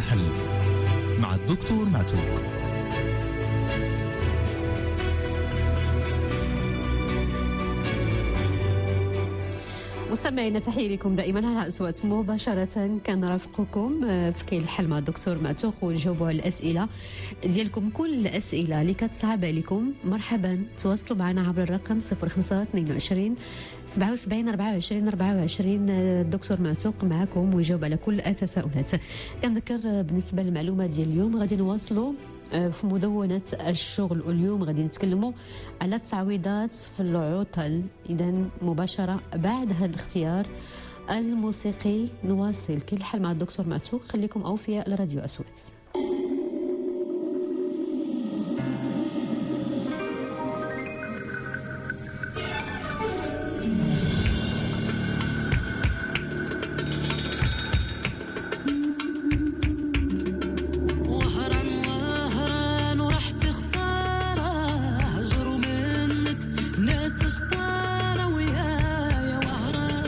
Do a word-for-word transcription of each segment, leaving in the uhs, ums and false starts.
الحل مع الدكتور معتوق. مستمعينا تحية لكم دائما على أصوات مباشرة. كنرافقكم في كاين الحل مع الدكتور معتوق ونجاوبوا على الأسئلة ديالكم. كل الأسئلة اللي كتصعب عليكم مرحبا تواصلوا معنا عبر الرقم صفر خمسة اثنين وعشرين سبعة وسبعين أربعة وعشرين أربعة وعشرين. الدكتور معتوق معكم ويجاوب على كل التساؤلات. كنذكر بالنسبة للمعلومة ديال اليوم غادي نواصلوا في مدونة الشغل، واليوم غادي نتكلموا على التعويضات في العطل. إذا مباشرة بعد هذا الاختيار الموسيقي نواصل كل حل مع الدكتور معتوق. خليكم أوفياء لراديو أصوات.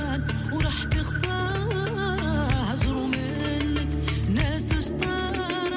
ناس اشطار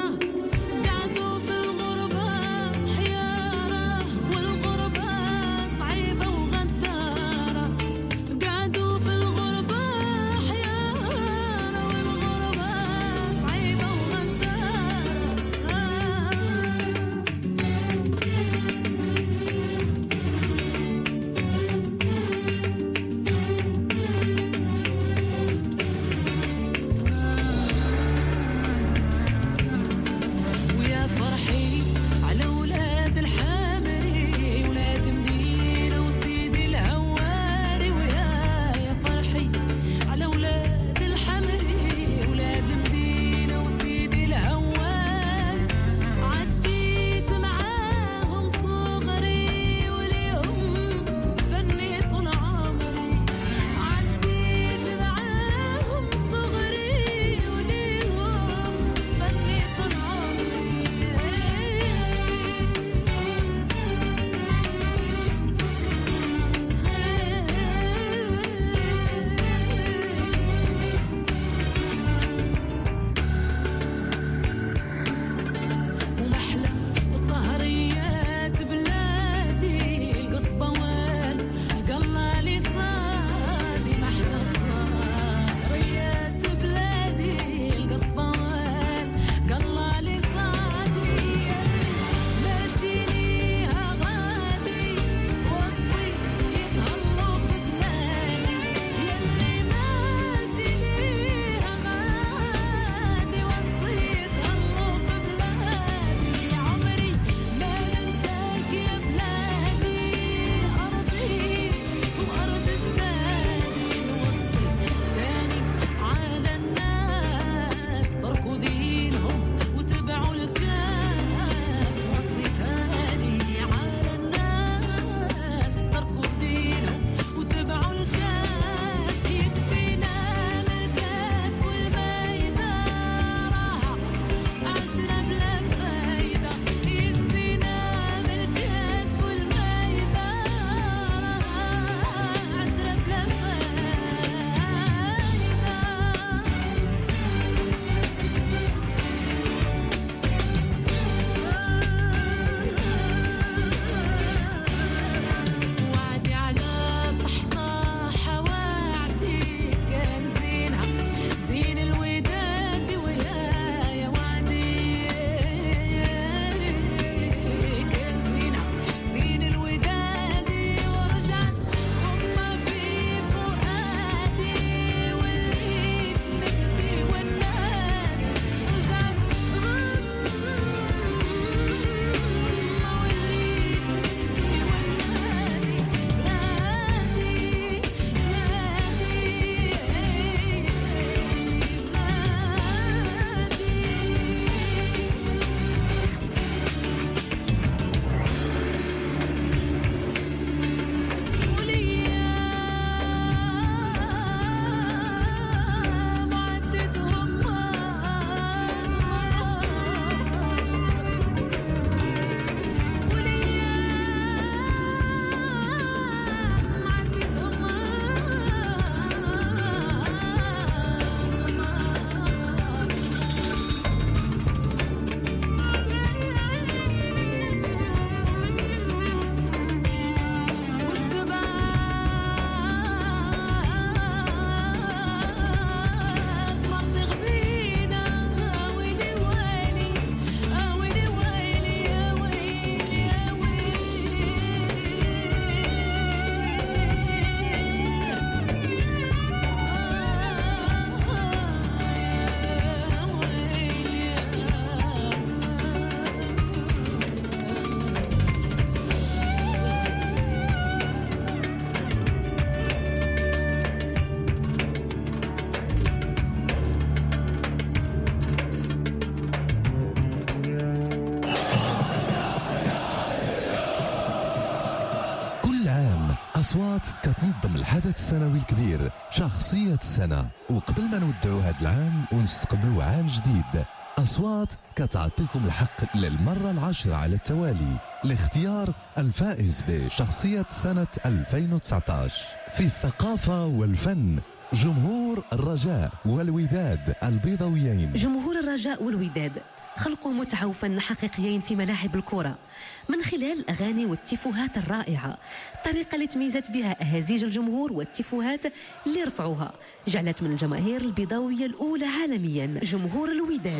أصوات كتنظم الحدث السنوي الكبير شخصية السنة، وقبل ما نودعوا هذا العام ونستقبلوا عام جديد، أصوات كتعطيكم الحق للمرة العاشرة على التوالي لاختيار الفائز بشخصية سنة ألفين وتسعة عشر في الثقافة والفن. جمهور الرجاء والوداد البيضاويين. جمهور الرجاء والوداد خلقوا متعة وفن حقيقيين في ملاعب الكرة من خلال الأغاني والتيفوهات الرائعة. الطريقة اللي تميزت بها أهازيج الجمهور والتيفوهات اللي رفعوها جعلت من الجماهير البيضاوية الأولى عالميا. جمهور الوداد.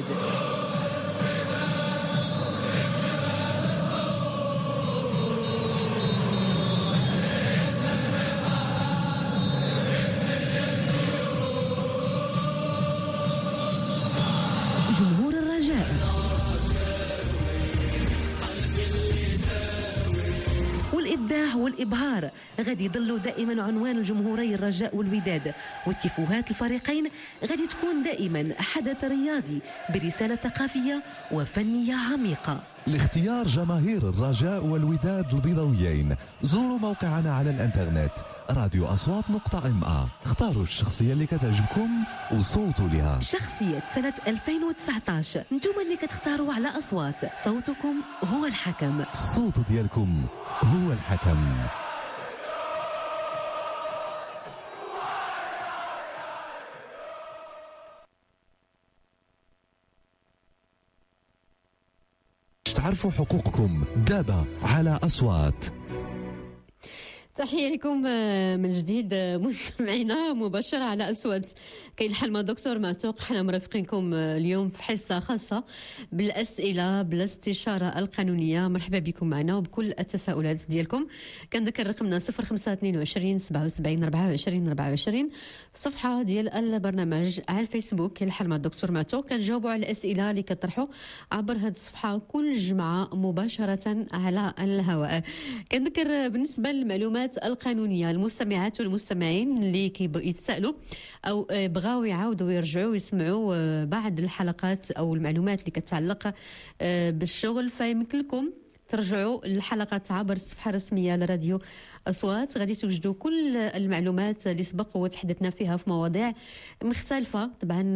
جمهور الرجاء. والإبداع والإبهار غادي يضلوا دائما عنوان الجمهوري الرجاء والوداد، والتيفوهات الفريقين غادي تكون دائما حدث رياضي برسالة ثقافية وفنية عميقة. لاختيار جماهير الرجاء والوداد البيضاويين زوروا موقعنا على الانترنت راديو أصوات نقطة ام ا، اختاروا الشخصية اللي كتعجبكم وصوتوا لها. شخصية سنة ألفين وتسعة عشر انتم اللي كتختاروا على أصوات، صوتكم هو الحكم. الصوت ديالكم هو الحكم. تعرفوا حقوقكم دابا على أصوات. تحية لكم من جديد مستمعينا مباشرة على أصوات. كاين الحال مع دكتور معتوق، حنا مرافقينكم اليوم في حصة خاصة بالأسئلة بالاستشارة القانونية. مرحبا بكم معنا وبكل التساؤلات ديالكم. كنذكر رقمنا صفر خمسة اثنين وعشرين سبعة وسبعين أربعة وعشرين أربعة وعشرين، الصفحة ديال البرنامج على الفيسبوك كاين الحال مع الدكتور معتوق. كنجاوبوا على الأسئلة اللي كطرحوا عبر هذه الصفحة كل جمعة مباشرة على الهواء. كنذكر بالنسبة للمعلومات القانونية المستمعات والمستمعين اللي كيتسألوا أو بغاو يعاودوا يرجعوا يسمعوا بعض الحلقات أو المعلومات اللي كتعلق بالشغل، فيمكن لكم ترجعوا الحلقات عبر الصفحة الرسمية لراديو أصوات. غادي توجدوا كل المعلومات اللي سبق وتحدثنا فيها في مواضيع مختلفة،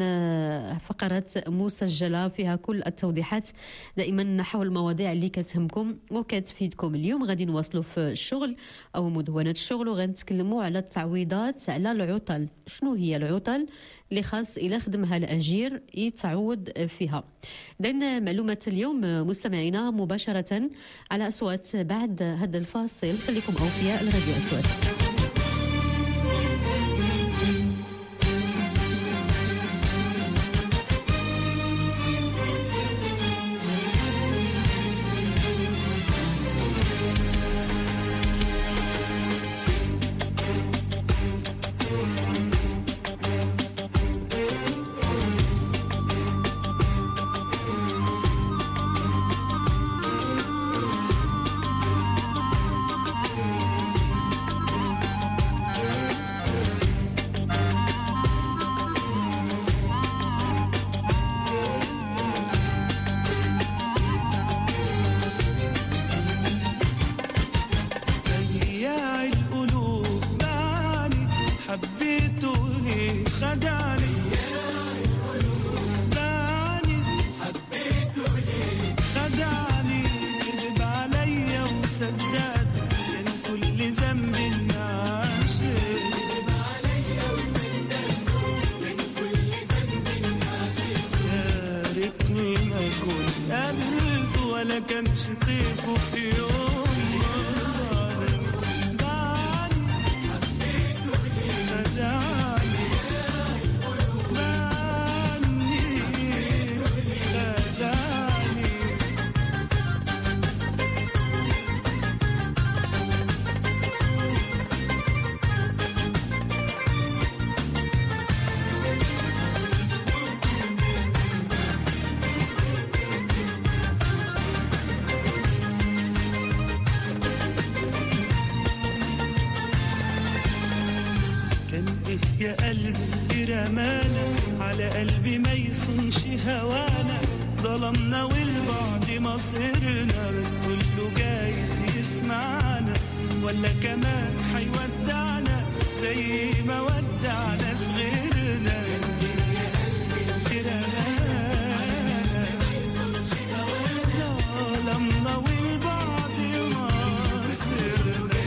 طبعا فقرات مسجلة فيها كل التوضيحات دائما حول المواضيع اللي كتهمكم وكتفيدكم. اليوم غادي نواصلوا في الشغل أو مدونة الشغل وغنتكلموا على التعويضات على العطل. شنو هي العطل اللي خاص إلى خدمها الأجير يتعود فيها؟ لأن معلومات اليوم مستمعينا مباشرة على أصوات بعد هذا الفاصل. خليكم أوفياء لراديو أصوات. ظلمنا والبعد مصيرنا كله جايز يسمعنا ولا كمان حيودعنا زي ما ودعنا صغيرنا ظلمنا والبعض ما صرنا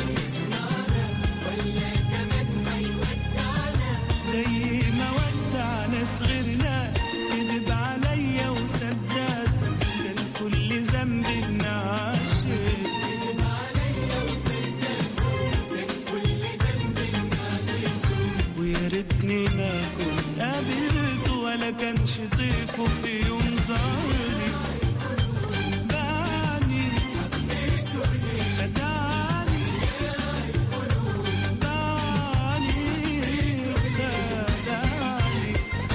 ولا كمان حيودعنا زي ما ودعنا صغيرنا كذب عليا وسداد كان كل ذنب بنعاشر كذب عليا وسداد كان كل ذنب بنعاشر ويا ريتني ما كنت قابلته ولا كانش طيفه في يوم ظهري بعني خدعني بعني خدعني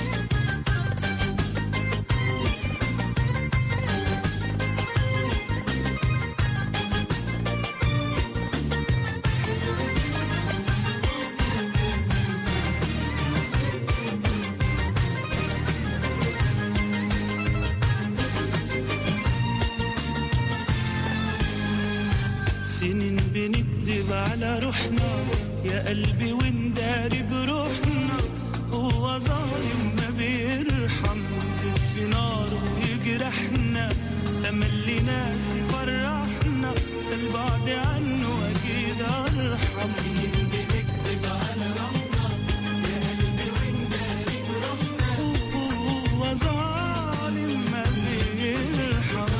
سنين بنكذب على روحنا يا قلبي ونداري جروحنا هو ظالم ما بيرحم يزيد في ناره ويجرحنا تملي ناس يفرحنا البعد عنه اكيد ارحم سنين بنكذب على روحنا يا قلبي ونداري جروحنا هو ظالم ما بيرحم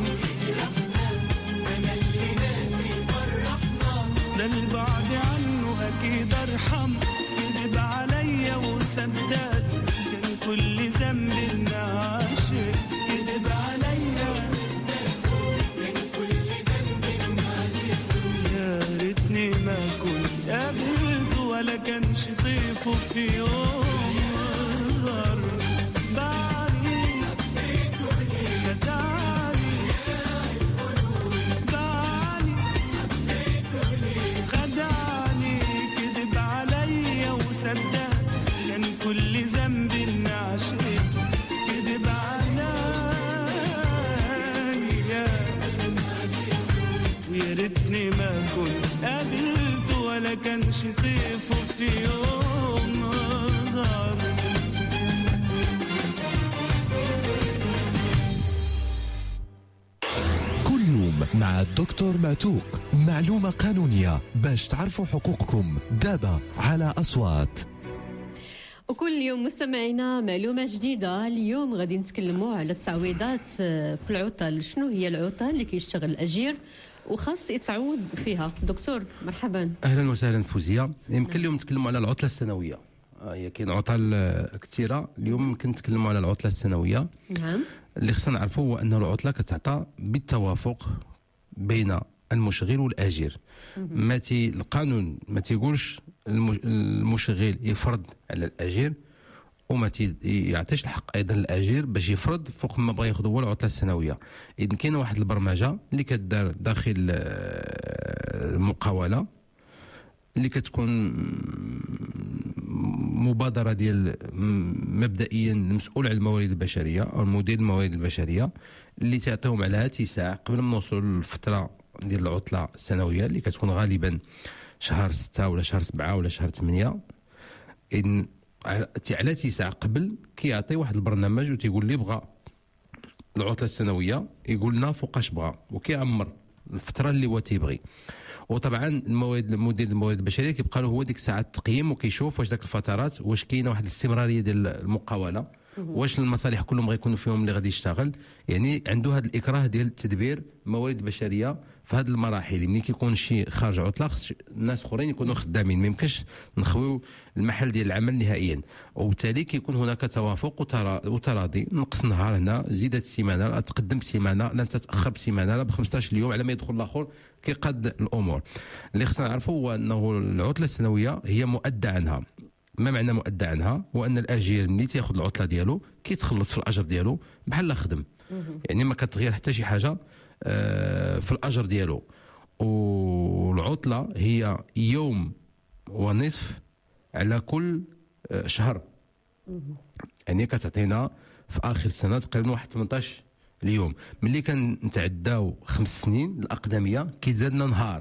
ده البعد عنه أكيد أرحم كذب عليا وسداد كان كل ذنب نعاشر كذب عليا كان كل ذنب نعاشر يا ريتني ما كنت قابلته ولا كانش طيفه في يوم ظهر بعني خدعني بعني خدعني كذب عليا وسداد كان كل ذنب نعاشر كذب عليا ويا ريتني ما كنت قابلته ولا كانش طيفه في يوم ظهر كل يوم مع الدكتور معتوق، معلومة قانونية باش تعرفوا حقوقكم دابا على أصوات. وكل يوم مستمعينا معلومة جديدة. اليوم غادي نتكلموا على التعويضات في العطل. شنو هي العطل اللي كيشتغل الأجير وخاص يتعوض فيها؟ دكتور مرحبا. اهلا وسهلا فوزيه. يمكن اليوم نتكلموا على العطله السنويه. هي كاين عطل كثيره، اليوم يمكن نتكلموا على العطله السنويه. نعم. اللي خصنا نعرفوا هو ان العطله كتعطى بالتوافق بين المشغل والاجير. ما تي القانون ما تيقولش المشغل يفرض على الاجير وما يعطيش الحق ايضا الاجير باش يفرض فوق ما بغى ياخذ هو العطله السنويه. اذا كاينه واحد البرمجه اللي كدار داخل المقاوله اللي كتكون مبادره ديال مبدئيا المسؤول على الموارد البشريه او مدير الموارد البشريه اللي تعطيهم على تسع قبل ما نوصلوا للفتره ديال العطله السنويه اللي كتكون غالبا شهر ستة ولا شهر سبعة ولا شهر ثمانية. إن على تسع قبل كيعطي واحد البرنامج وتيقول لي بغى العطله السنويه، يقول لنا فوقاش بغى وكيعمر الفتره اللي هو تيبغي. وطبعا الموارد مدير الموارد البشريه كيبقى له هو ديك الساعه التقييم وكيشوف واش داك الفترات واش كاينه واحد الاستمراريه ديال المقاوله، واش المصالح كلهم غيكونوا فيهم اللي غادي يشتغل. يعني عنده هذا الاكراه ديال التدبير موارد بشريه في هذه المراحل. ملي كيكون شي خارج عطله خص الناس اخرين يكونوا خدامين، ما يمكنش نخويو المحل ديال العمل نهائيا. وبالتالي كيكون هناك توافق وتراضي، نقص نهار هنا، زيدت سيمانه، لا تقدم بسيمانه، لا تتاخر بسيمانه، لا ب خمسطاش يوم على ما يدخل الاخر كيقاد الامور. اللي خصنا نعرفوا هو انه العطله السنويه هي مؤدى عنها. ما معنى مؤدى عنها؟ وان الاجير ملي تياخذ العطله ديالو كيتخلص في الاجر ديالو بحال خدم، يعني ما كتغير حتى شي حاجه في الاجر ديالو. والعطله هي يوم ونصف على كل شهر، يعني كتعطينا في اخر السنه تقريبا واحد ثمنطاش اليوم. ملي كنتعداو خمس سنين الاقدميه كيتزادنا نهار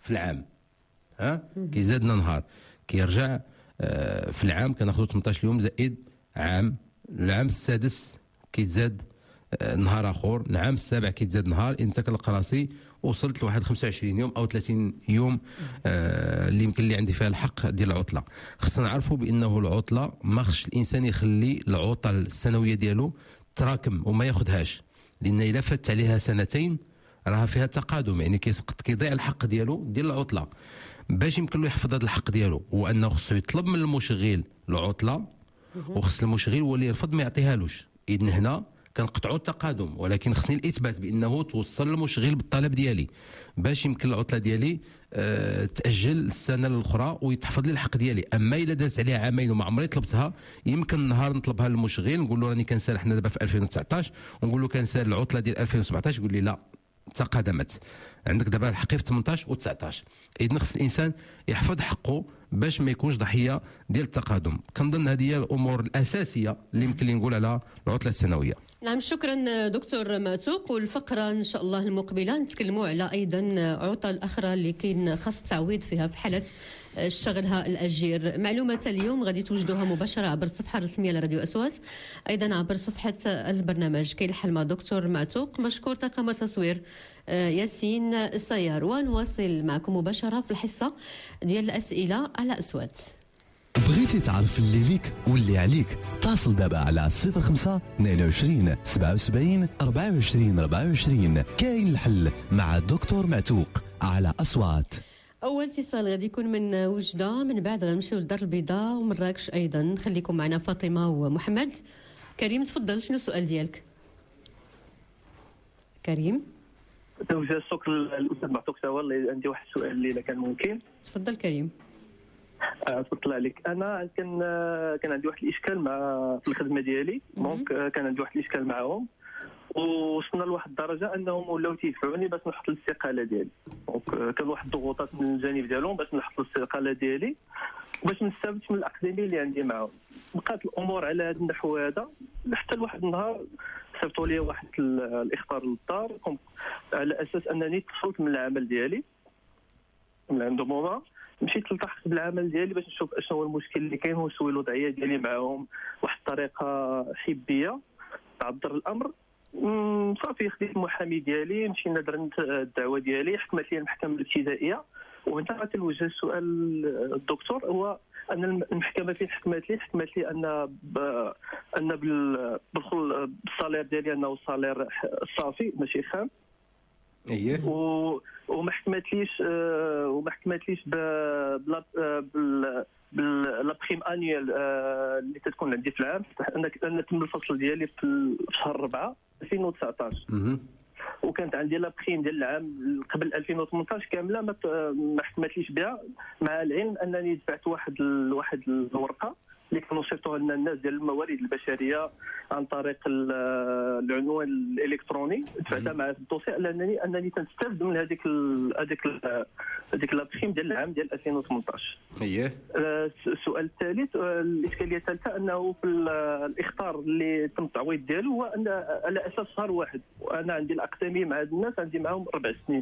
في العام، ها كيزادنا نهار كيرجع آه في العام كناخذوا ثمنطاش يوم زائد عام. العام السادس كيتزاد آه نهار اخر، العام السابع كيتزاد نهار. انت كتلقى راسي وصلت لواحد خمسة وعشرين يوم او ثلاثين يوم آه اللي يمكن اللي عندي فيها الحق ديال العطله. خصنا نعرفوا بانه العطله ما خصش الانسان يخلي العطله السنويه ديالو تراكم وما ياخذهاش، لان الا فات عليها سنتين راها فيها تقادم، يعني كيسقط كيضيع الحق ديالو ديال العطله. باش يمكن له يحفظ هذا الحق ديالو هو انه خصو يطلب من المشغل العطله، وخص المشغل هو اللي يرفض ما يعطيهالوش. اذن هنا كنقطعوا التقادم، ولكن خصني الاثبات بانه توصل المشغل بالطلب ديالي باش يمكن العطله ديالي أه تاجل السنه الاخرى ويتحفظ لي الحق ديالي. اما الا داز عليها عامين وما عمري طلبتها، يمكن نهار نطلبها للمشغل نقول له راني كنسال حنا دابا في ألفين وتسعطاش ونقول له كنسال العطله ديال ألفين وسبعطاش، يقول لي لا تقادمت، عندك دابا الحق في ثمنطاش وتسعطاش. اذن خص الانسان يحفظ حقه باش ما يكونش ضحيه ديال التقادم. كنظن هذه هي الامور الاساسيه اللي يمكن لي نقول على العطله السنويه. نعم، شكرا دكتور معتوق. والفقره ان شاء الله المقبله نتكلموا على ايضا عطل اخرى اللي كاين خاص تعويض فيها في حاله اشتغلها الاجير. معلومات اليوم غادي توجدوها مباشره عبر الصفحه الرسميه لراديو اصوات، ايضا عبر صفحه البرنامج كاين الحل مع دكتور معتوق. مشكور طاقم التصوير ياسين السيار، ونواصل معكم مباشره في الحصه ديال الاسئله على اصوات. بغيتي تعرف اللي ليك واللي عليك؟ اتصل دابا على صفر خمسة اثنين وعشرين سبعة وسبعين أربعة وعشرين أربعة وعشرين. كاين الحل مع الدكتور معتوق على أصوات. اول اتصال غادي يكون من وجده، من بعد غنمشيو للدار البيضاء ومراكش ايضا. خليكم معنا فاطمه ومحمد. كريم تفضل، شنو السؤال ديالك؟ كريم توجه الشكر للاستاذ معتوق توا. عندي واحد السؤال اللي كان ممكن. تفضل كريم. تفضل عليك. انا كان كان عندي واحد الاشكال مع في الخدمه ديالي، دونك كان عندي واحد الاشكال معاهم، ووصلنا لواحد الدرجه انهم ولاو تيدفعوني باش نحط الاستقاله ديالي. دونك كان واحد الضغوطات من الجانب ديالهم باش نحط الاستقاله ديالي وباش نستافد من الاكاديميه اللي عندي معاهم. بقات الامور على هذا النحو هذا حتى لواحد النهار صيفطوا لي واحد الاخطار للدار على اساس انني تفصلت من العمل ديالي من عندهم هما. مشيت التحقت بالعمل ديالي باش نشوف اشنو هو المشكل اللي كاين ونسوي الوضعيه ديالي معاهم واحد الطريقه حبيه تعذر الامر. صافي خديت المحامي ديالي، مشينا درنا الدعوه ديالي، حكمت لي المحكمه الابتدائيه. وهنا تنوجه السؤال الدكتور، هو ان المحكمه فين حكمت لي حكمت لي ان ب... ان بالدخول بالصالير ديالي انه الصالير صافي ماشي خام. اييه. و... وما حكمتليش أه... وما حكمتليش ب بلا بال بال بريم انيوال أه... اللي تتكون عندي في العام. انا انا تم الفصل ديالي في شهر أربعة ألفين وتسعطاش، وكانت عندي لا بريم ديال العام قبل ألفين وثمنطاش كامله ما ما حكمتليش بها، مع العلم انني دفعت واحد ال... واحد الورقه اللي كانوا صيفطوها لنا الناس ديال الموارد البشريه عن طريق العنوان الالكتروني. دفعتها مع الدوسي انني انني تنستافد من هذيك هذيك هذيك لابخيم ديال العام ديال ألفين وثمنطاش. اييه. السؤال الثالث، الاشكاليه الثالثه انه في الاخطار اللي تم التعويض ديالو هو ان على اساس شهر واحد، وانا عندي الاكاديميه مع هاد الناس عندي معاهم اربع سنين.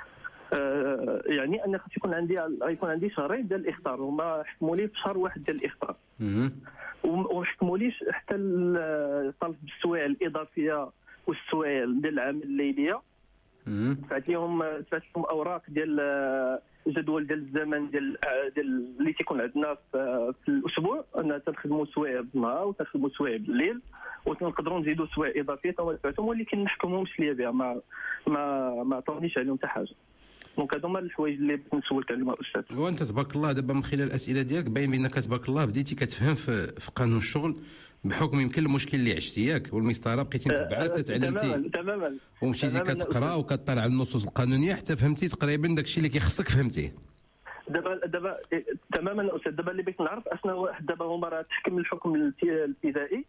آه يعني انا خص يكون عندي يكون عندي شهرين ديال الاخطار، وما حكموا لي في شهر واحد ديال الاخطار. وما حكموليش حتى طلب السوايع الاضافيه والسوايع ديال العمل الليليه. دفعت لهم دفعت لهم اوراق ديال جدول ديال الزمن ديال ديال اللي تيكون عندنا في, في الاسبوع، ان تنخدموا سوايع بالنهار وتنخدموا سوايع بالليل وتنقدروا نزيدوا سوايع اضافيه دفعتهم، ولكن ما حكمهمش ليا بها، ما ما ما عطونيش عليهم حتى حاجه. دونك هادو هما الحوايج اللي بغيت نسولك عليهم الاستاذ. هو انت تبارك الله دابا من خلال الاسئله ديالك باين بانك تبارك الله بديتي كتفهم في, في قانون الشغل بحكم يمكن المشكل اللي عشتي ياك والمسطره بقيتي متبعات تعلمتي تماما تماما ومشيتي كتقرا وكطلع على النصوص القانونيه حتى فهمتي تقريبا داكشي اللي كيخصك فهمتيه. دابا دابا تماما استاذ. دابا اللي بغيت نعرف اشنو دابا هما راه تحكم الحكم الابتدائي،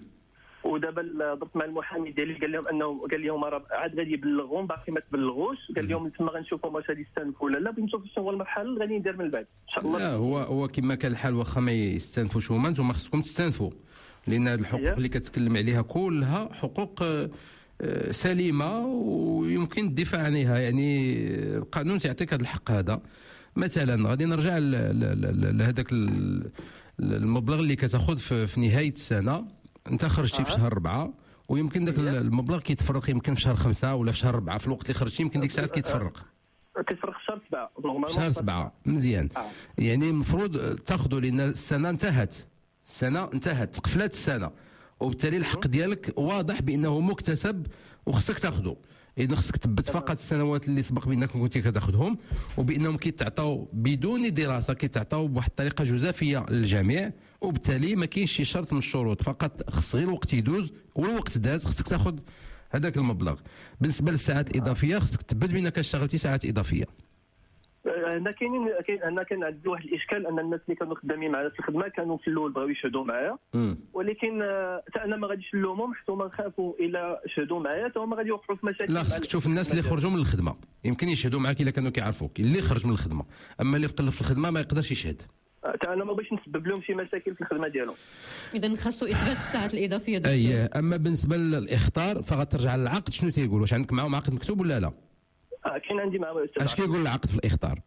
ودابا ضربت مع المحامي ديالي قال لهم انه قال لهم راه عاد غادي يبلغهم باقي ما تبلغوش، قال لهم تما غنشوفوا واش غادي يستنفوا ولا لا، بنشوف شنو هو المرحله اللي غادي ندير من بعد ان شاء الله. لا هو هو كما كان الحال واخا ما يستنفوش هما، نتوما خصكم تستنفوا، لان هذه الحقوق اللي كتكلم عليها كلها حقوق سليمه ويمكن الدفاع عنها. يعني القانون تعطيك هذا الحق هذا. مثلا غادي نرجع لهذاك المبلغ اللي كتاخذ في نهايه السنه، انت خرجتي في شهر أربعة ويمكن ذاك المبلغ كيتفرق يمكن في شهر خمسة ولا في شهر أربعة، في الوقت اللي خرجتي يمكن ديك الساعات كيتفرق كيتفرق في شهر سبعة شهر سبعة. مزيان. آه. يعني المفروض تاخذوا لان السنه انتهت، السنه انتهت تقفلات السنه، وبالتالي الحق ديالك واضح بانه مكتسب وخصك تاخذه. اذا خصك تثبت فقط السنوات اللي سبق بانك كنتي كتاخذهم، وبانهم كيتعطاو بدون دراسه، كيتعطاو بواحد الطريقه جزافيه للجميع، وبالتالي ما كاينش شي شرط من الشروط، فقط خص غير الوقت يدوز والوقت داز خصك تاخذ هذاك المبلغ. بالنسبه للساعات الاضافيه خصك تثبت بانك اشتغلتي ساعات اضافيه. انا كاينين كاين انا كان عندي واحد الاشكال ان الناس اللي كانوا خدامين معنا في الخدمه كانوا في الاول بغاو يشهدوا معايا، ولكن حتى انا ما غاديش نلومهم حتى هما خافوا الى شهدوا معايا حتى هما غادي يوقعوا في مشاكل. لا، خصك تشوف الناس اللي خرجوا من الخدمه يمكن يشهدوا معاك الا كانوا كيعرفوك، اللي خرج من الخدمه، اما اللي بقى في الخدمه ما يقدرش يشهد. حتى انا ما بغيتش نسبب لهم شي مشاكل في الخدمه ديالهم. اذا خاصو اثبات الساعات الاضافيه. اي اما بالنسبه للاخطار فغترجع للعقد. شنو تيقول؟ واش عندك معاهم عقد مكتوب ولا لا؟ اه كاين عندي معاه استاذ. اش كيقول العقد في الاخطار؟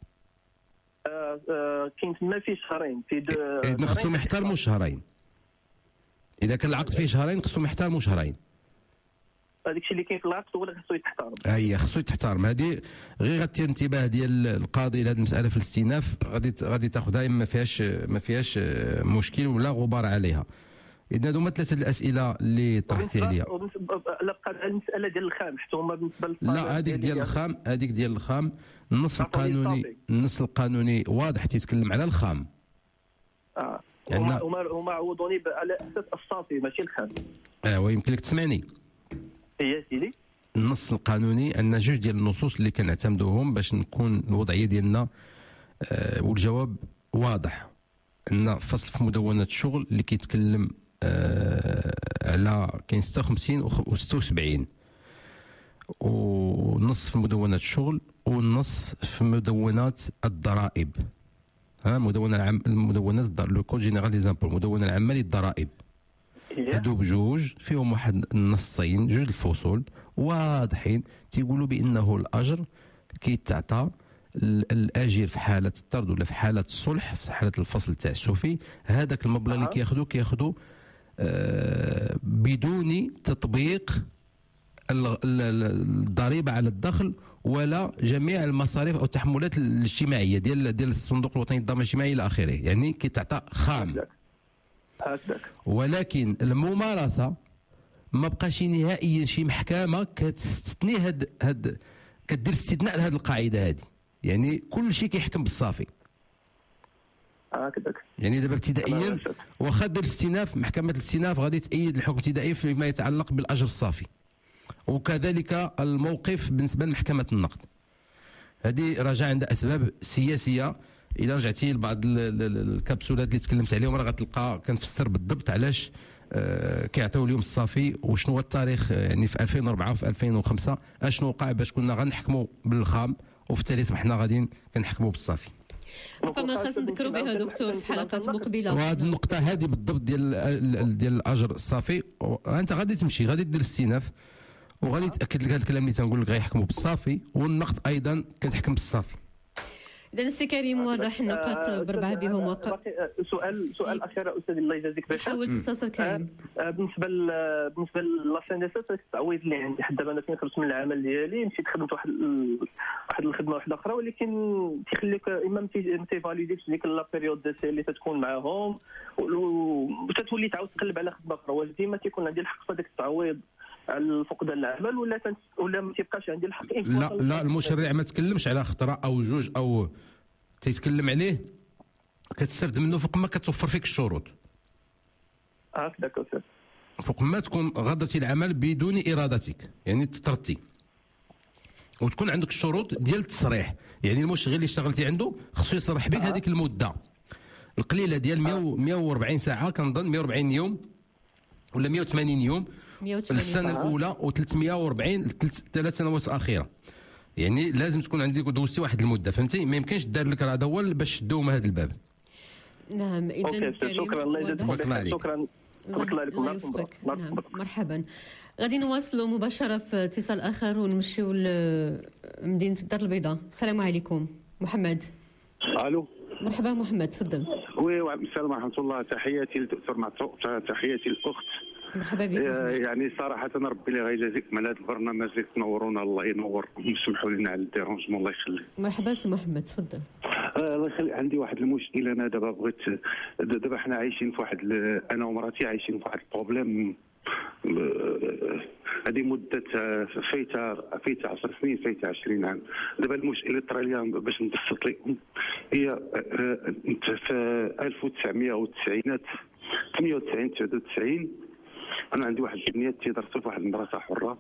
آه آه كاين تما فيه شهرين في دو... إذن خصهم يحترموا شهرين. اذا كان العقد فيه شهرين خصهم يحترموا شهرين. هذاك الشيء اللي كاين في العقد هو اللي خصو يتحترم. اي خصو يتحترم. هذه غير غتثير انتباه ديال القاضي لهذه المساله في الاستئناف، غادي غادي تاخذها ما فيهاش ما فيهاش مشكل ولا غبار عليها. اذا هذوما ثلاثه الاسئله اللي طرحتي عليا. لا بقى المساله ديال الخام حتى هما بالنسبه لا، هذيك ديال الخام هذيك ديال الخام النص القانوني النص القانوني واضح تيتكلم على الخام. اه هما هما عوضوني على اساس الصافي ماشي الخام. ايوا يمكن لك تسمعني. اي سيدي. النص القانوني عندنا جوج ديال النصوص اللي كنعتمدوهم باش نكون الوضعيه ديالنا آه والجواب واضح. عندنا فصل في مدونه الشغل اللي كيتكلم آه على كاين ستة وخمسين و ستة وسبعين، ونص في مدونه الشغل ونص في مدونات الضرائب. ها مدونه العام المدونات لو كود جينيرال دي زامبو، المدونه العامه للضرائب. هادو بجوج فيهم واحد النصين، جوج الفصول واضحين تيقولوا بانه الاجر كيتعطى الاجير في حاله الطرد ولا في حاله الصلح، في حاله الفصل التعسفي. هذاك المبلغ اللي كياخذوا كياخذوا آه بدون تطبيق الضريبه على الدخل ولا جميع المصاريف او التحملات الاجتماعيه ديال ديال الصندوق الوطني للضمان الاجتماعي الى اخره. يعني كيتعطى خام. ولكن الممارسه ما بقاش نهائيا شي محكمه كتستثني هاد هاد كدير استثناء لهذه القاعده هذه. يعني كل شيء كيحكم بالصافي. هكذاك. يعني دابا ابتدائيا واخا دير الاستئناف، محكمه الاستئناف غادي تأيد الحكم الابتدائي فيما يتعلق بالاجر الصافي، وكذلك الموقف بالنسبه لمحكمه النقد. هذه رجع عندها اسباب سياسيه. الى رجعتي لبعض الكبسولات اللي تكلمت عليهم راه غتلقى كنفسر بالضبط علاش آه كيعطيو اليوم الصافي وشنو هو التاريخ. يعني في ألفين وأربعة وفي ألفين وخمسة اشنو وقع باش كنا غنحكموا بالخام وفي التالي صبحنا غاديين كنحكموا بالصافي. ربما خاص نذكروا بها دكتور في حلقات مقبله. وهذه النقطه هذه بالضبط ديال ديال الاجر الصافي. انت غادي تمشي غادي دير الاستئناف وغادي تاكد لك هذا الكلام اللي تنقول لك غيحكموا بالصافي، والنقد ايضا كتحكم بالصافي. اذا السي كريم واضح النقاط بربع بهم وقع. سؤال سؤال اخير استاذ الله يجازيك بخير. حاول تختصر كريم. بالنسبه بالنسبه للاسينيس التعويض اللي عندي حتى دابا انا فين خرجت من العمل ديالي مشيت خدمت واحد واحد الخدمه واحده اخرى، ولكن تيخليك اما ما تيفاليديكش ديك لا بيريود دو سي اللي تتكون معاهم وتتولي تعاود تقلب على خدمه اخرى. واش ديما تيكون عندي الحق في هذاك التعويض على فقدان العمل ولا تنس... ولا ما تيبقاش عندي الحق؟ لا لا، المشرع ما تكلمش على خطره او جوج او تيتكلم عليه كتستافد منه فوق ما كتوفر فيك الشروط. هكذاك استاذ. فوق ما تكون غادرتي العمل بدون ارادتك، يعني تطردتي وتكون عندك الشروط ديال التصريح. يعني المشغل اللي اشتغلتي عنده خصو يصرح بك هذيك المده القليله ديال مئة وأربعين ساعه كنظن مئة وأربعين يوم ولا مئة وثمانين يوم للسنه الاولى وثلاثمئة وأربعين ثلاث سنوات الاخيره. يعني لازم تكون عندك دوزتي واحد المده، فهمتي؟ ما يمكنش دار لك هذا هو باش دوم هذا الباب. نعم. اذا شكرا الله يجزاك. شكرا. تبارك الله عليكم. الله يوفقك. نعم مرحبا. غادي نواصلوا مباشره في اتصال اخر ونمشيو لمدينه الدار البيضاء. السلام عليكم محمد. الو مرحبا محمد تفضل. وي وعليكم السلام ورحمه الله. تحياتي للدكتور معتصوم، تحياتي للاخت. مرحبا بك. يعني صراحه ربي اللي غيجازيك من هذا البرنامج اللي تنورونا، الله ينور. وسمحوا لنا على الديرونجمون، الله يخليك. مرحبا سي محمد تفضل. آه الله يخلي. عندي واحد المشكل انا دابا بغيت، دابا حنا عايشين في واحد ل... انا ومراتي عايشين في واحد البروبليم. هذه مده فايته فايته عشر سنين، فايته عشرين عام. دابا المشكله اللي طرا ليا باش نبسط لكم هي في ألف وتسعمائة والتسعينات ثمانية وتسعين تسعة وتسعين انا عندي واحد البنيات تيدرسوا في واحد المدرسه حره.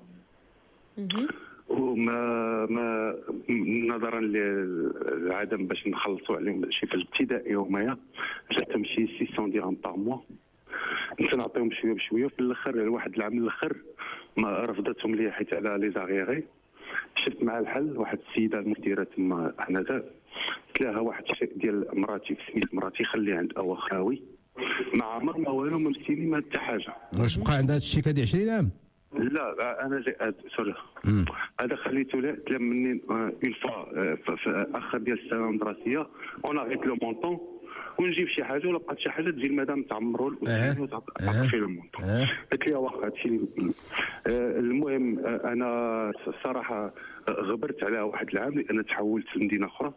وما ما نظرا للعدم باش نخلصوا عليهم شي في الابتدائي ومايا جاتهم شي ستمائة درهم باغ موا. كنت نعطيهم شويه بشويه. في الاخر واحد العام الاخر ما رفضتهم لي حيت على لي زاغيغي. شفت مع الحل واحد السيده المديره تما حنا قلت لها واحد الشيء ديال مراتي في سميت مراتي خليه عند اوا خاوي، ما عمر ما والو ما مسيني ما حتى حاجه. واش بقى عندها هذا الشيء هذه عشرين عام؟ لا انا جاي سوري هذا خليته له تلم مني اون فوا في اخر ديال السنه الدراسيه اون اغيت لو مونطون ونجيب شي حاجه ولا بقات شي حاجه تجي المدام تعمروا اه وتعطي في المونطون. قلت لها واخا هادشي. المهم انا الصراحه غبرت على واحد العام لان تحولت لمدينه اخرى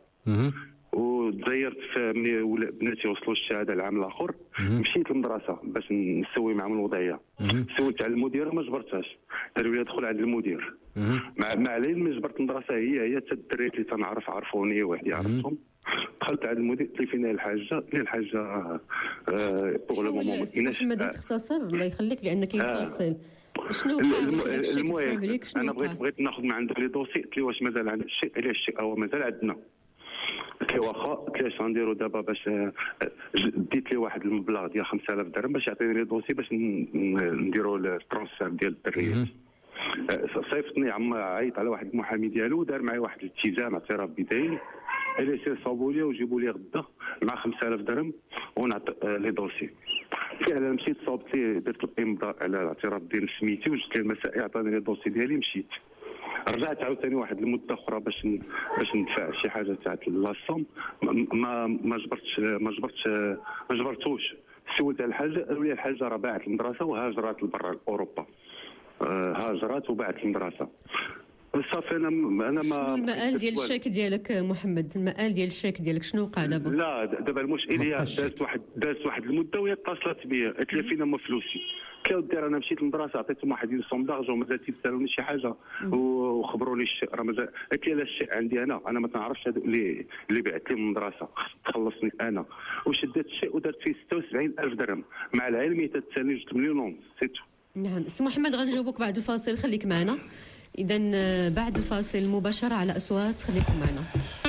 وتغيرت في ملي بناتي وصلوا الشهاده العام الاخر. مشيت للمدرسه باش نسوي معهم الوضعيه. سولت على المديره ما جبرتهاش، قالوا لي دخل عند المدير. مع مع العلم جبرت المدرسه هي هي حتى الدريات اللي تنعرف عرفوني وحدي عرفتهم. دخلت عند المدير قلت لي فين الحاجه؟ قال لي الحاجه بوغ لو مومون. محمد تختصر الله يخليك لان كاين فاصل. شنو المهم انا بغيت بغيت ناخذ من عنده لي دوسي. قلت لي واش مازال عندك الشيء؟ قال لي الشيء هو مازال عندنا. قلت له واخا. قلت له اش غنديروا دابا باش ديت لي واحد المبلغ ديال خمسة آلاف درهم باش يعطيني لي دوسي باش نديروا الترانسفير ديال الدريات. صيفطني عم عيط على واحد المحامي ديالو دار معايا واحد الالتزام اعتراف بدين. قال لي سير صوبوا لي وجيبوا لي غدا مع خمسة آلاف درهم ونعطي لي دوسي. فعلا مشيت صوبت لي درت الامضاء على الاعتراف ديال سميتي وجبت لي المسائل عطاني لي دوسي ديالي مشيت. رجعت عاوتاني واحد المده اخرى باش باش ندفع شي حاجه تاع لاصوم ما ما جبرتش ما جبرتش ما جبرتوش. سولت على الحاجه قالوا لي الحاجه راه باعت المدرسه وهاجرات لبرا لاوروبا. هاجرات وباعت المدرسه. صافي انا انا ما المآل ديال الشيك ديالك محمد، المآل ديال الشيك ديالك شنو وقع دابا؟ لا دابا المشكل هي دازت واحد دازت واحد المده وهي اتصلت بيا قالت لي فين هما فلوسي؟ قلت لها ودي انا مشيت للمدرسه عطيتهم واحد يوصون دارجون مازال تيسالوني شي حاجه وخبروني الشيء راه مازال. قالت لي لا الشيء عندي انا انا ما تنعرفش هذوك اللي اللي بعت لي من المدرسه تخلصني انا. وشديت الشيء ودرت فيه ستة وسبعين ألف درهم مع العلم تتسالني جوج مليون ونص سيتو. نعم سي محمد غنجاوبك بعد الفاصل خليك معنا. إذا بعد الفاصل مباشرة على أصوات خليكم معنا.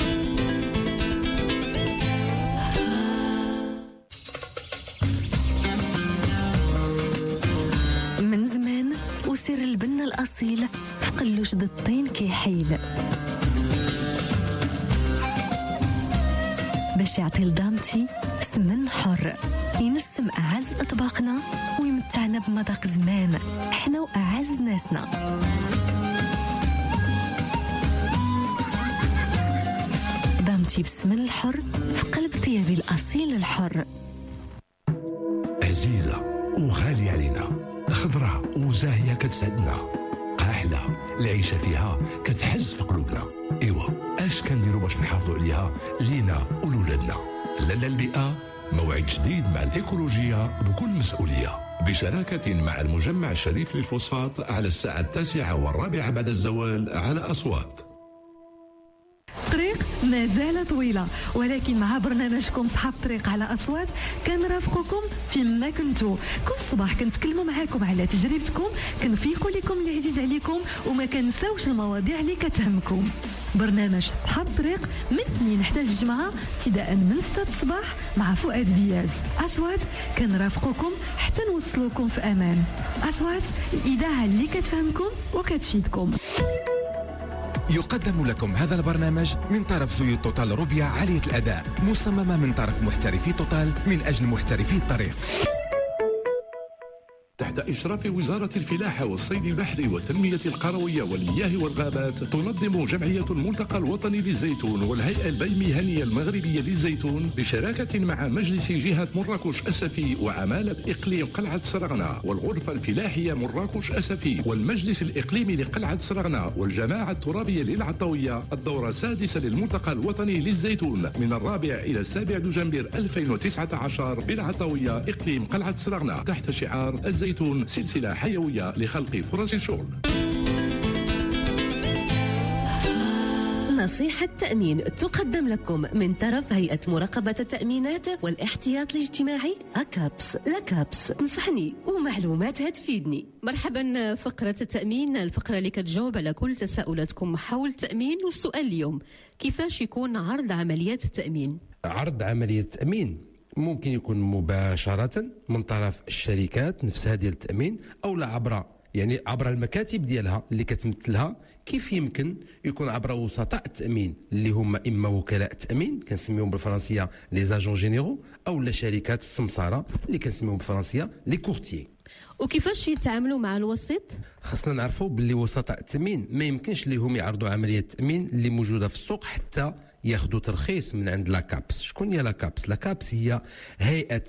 من زمان وسر البنا الأصيل في قلوش ضد الطين كيحيل باش يعطي لدامتي سمن حر ينسم أعز أطباقنا ويمتعنا بمذاق زمان احنا وأعز ناسنا. دامتي بالسمن الحر في قلب طيابي الأصيل الحر. عزيزة وغالية علينا، خضراء وزاهية كتسعدنا، قاحلة العيشة فيها كتحز في قلوبنا. إيوا اش كنديروا باش نحافظوا عليها لينا ولولادنا؟ لالا البيئة موعد جديد مع الإيكولوجية بكل مسؤولية بشراكة مع المجمع الشريف للفوسفات على الساعة التاسعة والرابعة بعد الزوال على أصوات. طريق ما زالت طويلة ولكن مع برنامجكم صحاب طريق على أصوات كنرافقكم فيما كنتو. كل صباح كنتكلموا معاكم على تجربتكم، كنفيقوا لكم اللي عزيز عليكم وما كنساوش المواضيع اللي كتهمكم. برنامج صحاب طريق من اثنين حتى الجمعة ابتداء من ستة الصباح مع فؤاد بياز. أصوات كنرافقكم حتى نوصلوكم في أمان. أصوات الإذاعة اللي كتفهمكم وكتفيدكم. يقدم لكم هذا البرنامج من طرف زيوت توتال روبيا عالية الأداء، مصممة من طرف محترفي توتال من أجل محترفي الطريق. تحت إشراف وزارة الفلاحة والصيد البحري والتنمية القروية والمياه والغابات تنظم جمعية الملتقى الوطني للزيتون والهيئة البيمهنية المغربية للزيتون بشراكة مع مجلس جهة مراكش أسفي وعمالة إقليم قلعة سرغنة والغرفة الفلاحية مراكش أسفي والمجلس الإقليمي لقلعة سرغنة والجماعة الترابية للعطوية الدورة السادسة للملتقى الوطني للزيتون من الرابع إلى السابع دجنبر ألفين وتسعة عشر بالعطوية إقليم قلعة سرغنة تحت شعار الزيتون سلسلة حيوية لخلق فرص الشغل. نصيحة تأمين تقدم لكم من طرف هيئة مراقبة التأمينات والاحتياط الاجتماعي أكابس. لكابس نصحني ومعلوماتها تفيدني. مرحبا، فقرة التأمين، الفقرة اللي كتجاوب على كل تساؤلاتكم حول التأمين. والسؤال اليوم، كيفاش يكون عرض عمليات التأمين؟ عرض عملية التأمين ممكن يكون مباشرة من طرف الشركات نفسها ديال التأمين، أو لا عبر يعني عبر المكاتب ديالها اللي كتمثلها. كيف يمكن يكون عبر وسطاء التأمين اللي هما إما وكلاء التأمين كنسميهم بالفرنسية لي زاجون جينيرو، أو لا شركات السمسارة اللي كنسميهم بالفرنسية لي كورتيي. وكيفاش يتعاملوا مع الوسيط؟ خاصنا نعرفوا باللي وسطاء التأمين ما يمكنش ليهم يعرضوا عملية التأمين اللي موجودة في السوق حتى ياخذوا ترخيص من عند لاكابس. شكون هي لاكابس؟ لاكابس هي هيئة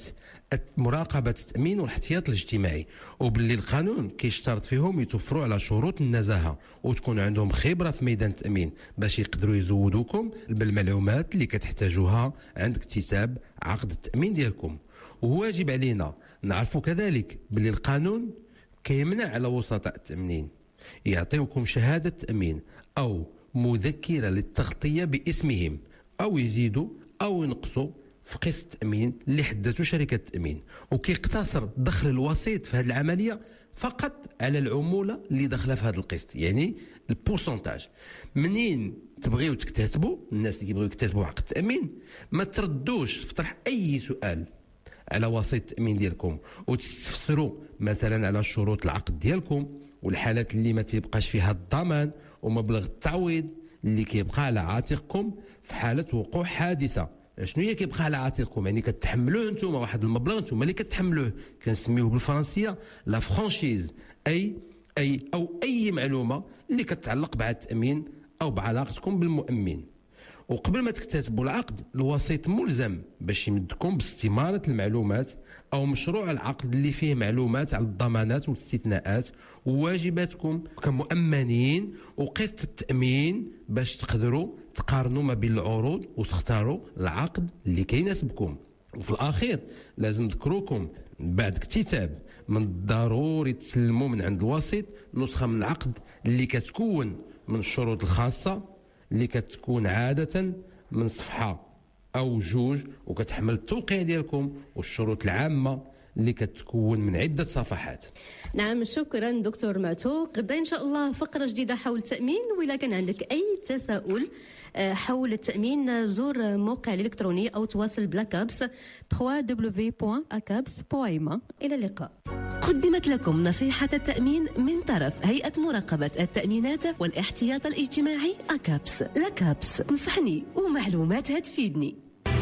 مراقبة التأمين والاحتياط الاجتماعي، وباللي القانون كيشترط فيهم يتوفروا على شروط النزاهة وتكون عندهم خبرة في ميدان التأمين باش يقدروا يزودوكم بالمعلومات اللي كتحتاجوها عند اكتساب عقد التأمين ديالكم. وواجب علينا نعرفوا كذلك باللي القانون كيمنع على وسطاء التأمين يعطيوكم شهادة تأمين أو مذكرة للتغطية باسمهم، أو يزيدوا أو ينقصوا في قسط التأمين اللي حددته شركة التأمين. وكيقتصر دخل الوسيط في هذه العملية فقط على العمولة اللي داخله في هذا القسط، يعني البورسنتاج. منين تبغيو تكتاتبوا الناس اللي كيبغيو يكتاتبوا عقد التأمين، ما تردوش في طرح أي سؤال على وسيط التأمين ديالكم وتستفسروا مثلا على شروط العقد ديالكم والحالات اللي ما تيبقاش فيها الضمان ومبلغ التعويض اللي كيبقى على عاتقكم في حالة وقوع حادثة. شنو هي كيبقى على عاتقكم؟ يعني كتحملوه انتم واحد المبلغ انتم اللي كتحملوه، كنسميوه بالفرنسيه لا فرانشيز، اي اي او اي معلومه اللي كتعلق بعد التأمين او بعلاقتكم بالمؤمن. وقبل ما تكتاتبوا العقد الوسيط ملزم باش يمدكم باستمارة المعلومات أو مشروع العقد اللي فيه معلومات على الضمانات والاستثناءات وواجباتكم كمؤمنين وقسط التأمين باش تقدروا تقارنوا ما بين العروض وتختاروا العقد اللي كيناسبكم. وفي الأخير لازم نذكروكم بعد اكتتاب من الضروري تسلموا من عند الوسيط نسخة من العقد اللي كتكون من الشروط الخاصة اللي كتكون عادة من صفحة أو جوج وكتحمل التوقيع ديالكم والشروط العامة اللي كتكون من عدة صفحات. نعم، شكرا دكتور معتوق. غدا إن شاء الله فقرة جديدة حول التأمين، وإذا كان عندك أي تساؤل حول التأمين زور موقع الإلكتروني أو تواصل بلاكابس دبليو دبليو دبليو بوان أكابس بوان إم. إلى اللقاء. قدمت لكم نصيحة التأمين من طرف هيئة مراقبة التأمينات والاحتياط الاجتماعي أكابس. لكابس نصحني ومعلوماتها تفيدني.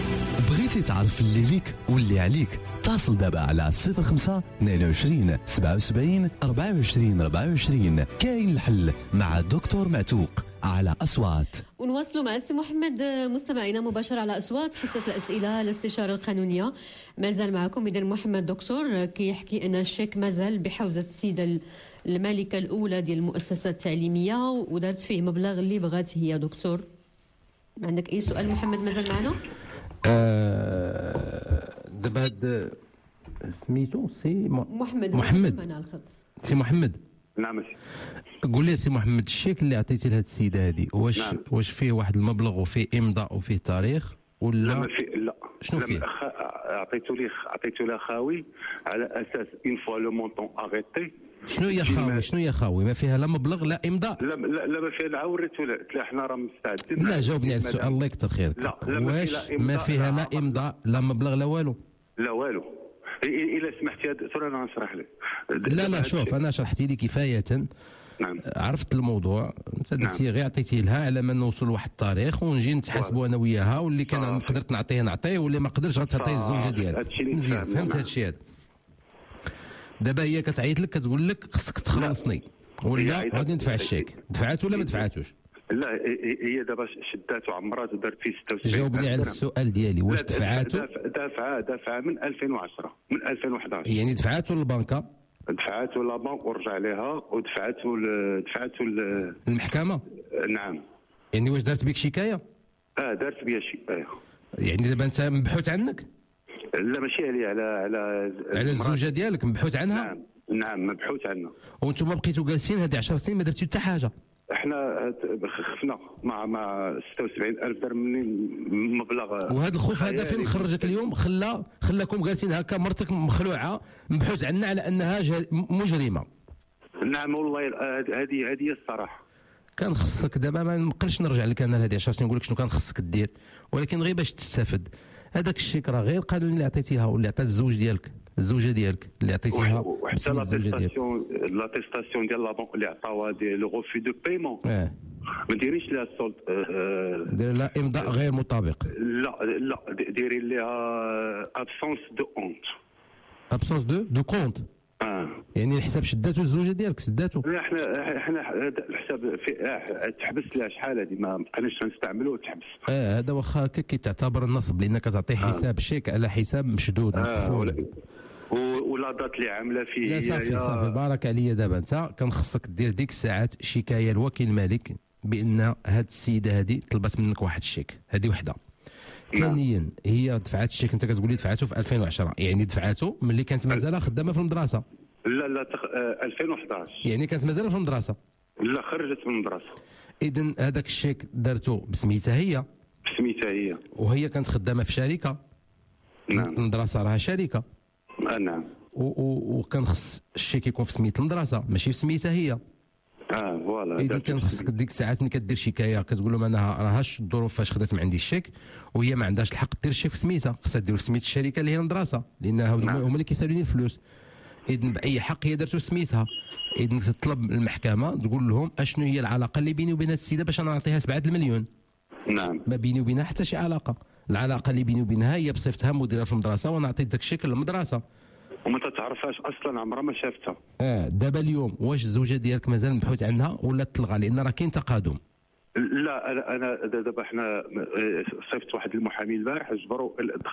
بغيتي تعرف اللي ليك واللي عليك؟ اتصل دابا على صفر خمسة اثنين وعشرين سبعة وسبعين أربعة وعشرين أربعة وعشرين. كاين الحل مع دكتور معتوق على أصوات. ونواصلوا مع السي محمد مستمعينا مباشرة على أصوات حصة الأسئلة الاستشارة القانونية. مازال معكم إذا محمد دكتور كيحكي أن الشيك مازال بحوزة السيدة المالكة الأولى ديال المؤسسة التعليمية ودارت فيه مبلغ اللي بغات هي. دكتور عندك أي سؤال؟ محمد مازال معنا؟ دابا هاد سميتو سي محمد محمد معنا على الخط. سي محمد. نعم. قول لي سي محمد، الشيك اللي عطيتي لهاد السيده هذه واش نعم. واش فيه واحد المبلغ وفيه امضاء وفيه تاريخ ولا لا؟ ما في لا. شنو فيه؟ عطيتو لي عطيتو لها خاوي على اساس اون فوا لو مونطون اريتي. شنو هي خاوي؟ شنو هي خاوي؟ ما فيها لا مبلغ لا امضاء؟ لا لا, لا ما فيها لا وريتو لا قلت لها حنا راه مستعدين. لا جاوبني على السؤال الله يكثر خيرك. لا, لا واش ما فيها لا امضاء لا مبلغ لا والو؟ لا والو. إلا سمحتي هذا السؤال أنا نشرح لك. لا لا شوف أنا شرحت لي كفاية. نعم. عرفت الموضوع. أنت درتي غير عطيتي لها على ما نوصل لواحد التاريخ ونجي نتحاسبوا أنا وياها، واللي كان قدرت نعطيه نعطيه واللي ما قدرش غتعطيه الزوجة ديالك. مزيان فهمت هذا الشيء هذا. دابا هي كتعيط لك كتقول لك خصك تخلصني ولا غادي ندفع الشيك. دفعات ولا ما دفعاتوش؟ لا هي دابا شدات وعمرات ودارت فيه ستة وسبعين. جاوبني على السؤال ديالي، واش دفعاتو؟ دافعه دافعه من ألفين وعشرة من ألفين وحداش. يعني دفعاتو للبنكه؟ دفعاتو لابنك ورجع لها ودفعاتو دفعاتو المحكمه. نعم. يعني واش دارت بك شكايه؟ اه دارت بيا شكايه. يعني دابا انت مبحوث عنك؟ لا ماشي علي، على على على الزوجه ديالك مبحوث عنها؟ نعم نعم مبحوث عنها. وانتم بقيتوا جالسين هذه عشر سنين ما درتوا حتى حاجه؟ احنا خفنا مع مع ستة وسبعين ألف درهم من مبلغ. وهذا الخوف هذا فين خرجك اليوم؟ خلى خلاكم جالسين هكا مرتك مخلوعه مبحوث عنها على انها مجرمه؟ نعم والله هذه هذه هي الصراحه. كان خصك دابا ما نبقاش نرجع لك انا لهذه عشر سنين نقول لك شنو كان خصك دير، ولكن غير باش تستافد. هذاك الشيك راه غير قانوني اللي عطيتيها واللي عطات الزوج ديالك الزوجه ديالك اللي عطيتيها. وحتى لاتيستاسيون لاتيستاسيون ديال لا بنك اللي عطاوها ديال لو غوفي دو بايمون اه ما ديريش لها السولد. دير لها امضاء غير مطابق. لا لا ديري لها ابسونس دو اونت. ابسونس دو دو كونت. اه يعني الحساب شداتو الزوجه ديالك سداتو؟ لا احنا احنا الحساب في تحبس لها شحال هذه ما بقيناش نستعملوه تحبس. اه هذا واخا هكا كيتعتبر النصب لانك تعطي حساب شيك على حساب مشدود مقفول. ولا دات اللي عامله فيه. لا صافي صافي بارك عليا. دابا انت كان خصك دير ديك الساعات شكايه لوكيل الملك بان هاد السيده هذه طلبت منك واحد الشيك. هذه وحده. ثانيا هي دفعات الشيك انت كتقول لي دفعته في ألفين وعشرة، يعني دفعته ملي كانت مازال خدامه في المدرسه؟ لا لا تخ... ألفين وحداش. يعني كانت مازال في المدرسه؟ لا خرجت من المدرسه. اذا هذاك الشيك دارته بسميتها هي؟ بسميتها هي. وهي كانت خدامه في شركه؟ نعم. المدرسه راها شركه. آه نعم. وكان خص الشيك يكون في سميت المدرسه ماشي في سميتها هي. اه فوالا. اذا كان خصك ديك الساعات ملي كدير شكايه كتقول لهم انا راهاش الظروف فاش خدات من عندي الشيك وهي ما عندهاش الحق دير الشيك في سميتها، خصها دير في سميت الشركه اللي هي المدرسه لان هما نعم. اللي كيسالوني الفلوس. اذا باي حق هي دارتو سميتها. اذا تطلب المحكمه تقول لهم اشنو هي العلاقه اللي بيني وبين هذه السيده باش انا نعطيها سبعة المليون. نعم. ما بيني وبينها حتى شي علاقه. العلاقه اللي بيني وبينها هي بصفتها مديره في المدرسه وانا عطيت داك الشيك للمدرسه وما تتعرفهاش اصلا عمرها ما شافتها. اه دابا اليوم واش الزوجه ديالك مازال مبحوث عنها ولا تلغى لان راه كاين تقادم؟ لا انا انا دابا حنا صيفط واحد المحامي البارح جبروا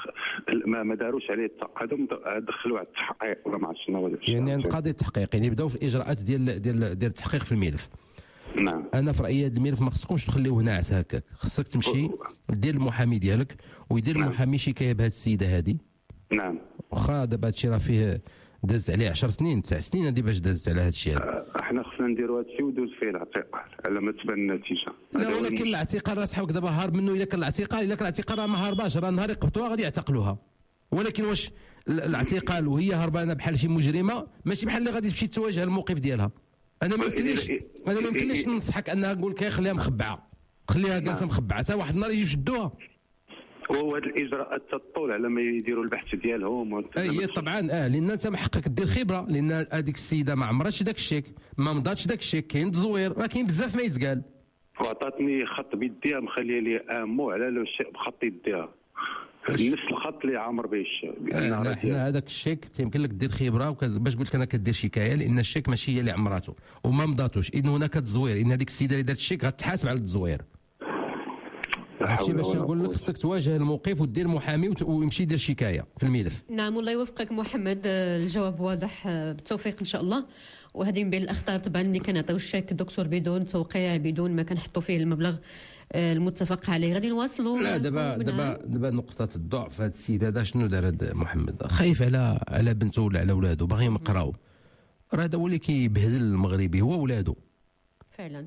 ما, ما داروش عليه التقادم دخلوا على التحقيق ولا ما عرفتش شنو. يعني عند قاضي التحقيق يعني بداو في الاجراءات ديال ديال ديال التحقيق في الملف. نعم. انا في رايي هذا الملف ما خصكمش تخليوه ناعس هكاك، خصك تمشي دير المحامي ديالك ويدير نعم. المحامي شكايه بهذه السيده هذه. نعم. واخا دابا هادشي راه فيه داز عليه عشر سنين تسع سنين هذه باش دازت على هذا الشيء هذا. احنا خصنا نديروا هذا الشيء ودوز فيه الاعتقال على ما تبان النتيجه. لا ولكن الاعتقال راه صحابك دابا هارب منه. الا كان الاعتقال الا كان الاعتقال راه ما هارباش، راه نهار يقبطوها غادي يعتقلوها. ولكن واش الاعتقال وهي هربانه بحال شي مجرمه ماشي بحال اللي غادي تمشي تواجه الموقف ديالها. انا ما يمكنليش انا ما يمكنليش ننصحك انها نقول لك خليها مخبعه خليها جالسه مخبعه حتى واحد النهار يجيو يشدوها. وهاد الاجراءات تطول على ما يديروا البحث ديالهم. اي طبعا اه لان انت من حقك دير خبره لان هذيك السيده ما عمراتش داك الشيك ما مضاتش داك الشيك كاين تزوير راه كاين بزاف ما يتقال. وعطاتني خط بيديها مخليه لي امو على لو شيء بخط يديها نفس الخط اللي عامر به الشيك. آه لا حنا هذاك الشيك تيمكن لك دير خبره باش قلت لك انا كدير شكايه لان الشيك ماشي هي اللي عمراته وما مضاتوش. اذا هناك تزوير ان هذيك السيده اللي دارت الشيك غتحاسب على التزوير. هادشي باش نقول لك خصك تواجه الموقف ودير محامي ويمشي يدير شكايه في الملف. نعم والله يوفقك محمد. الجواب واضح بالتوفيق ان شاء الله. وهذه من بين الاخطار طبعا اللي كنعطيو الشيك دكتور بدون توقيع بدون ما كنحطوا فيه المبلغ المتفق عليه. غادي نواصلوا. لا دابا دابا دابا نقطه الضعف هذا السيد هذا شنو دار هذا محمد؟ خايف على على بنته ولا على ولادو باغيهم يقراو. راه هذا هو اللي كيبهدل المغربي هو ولادو فعلا.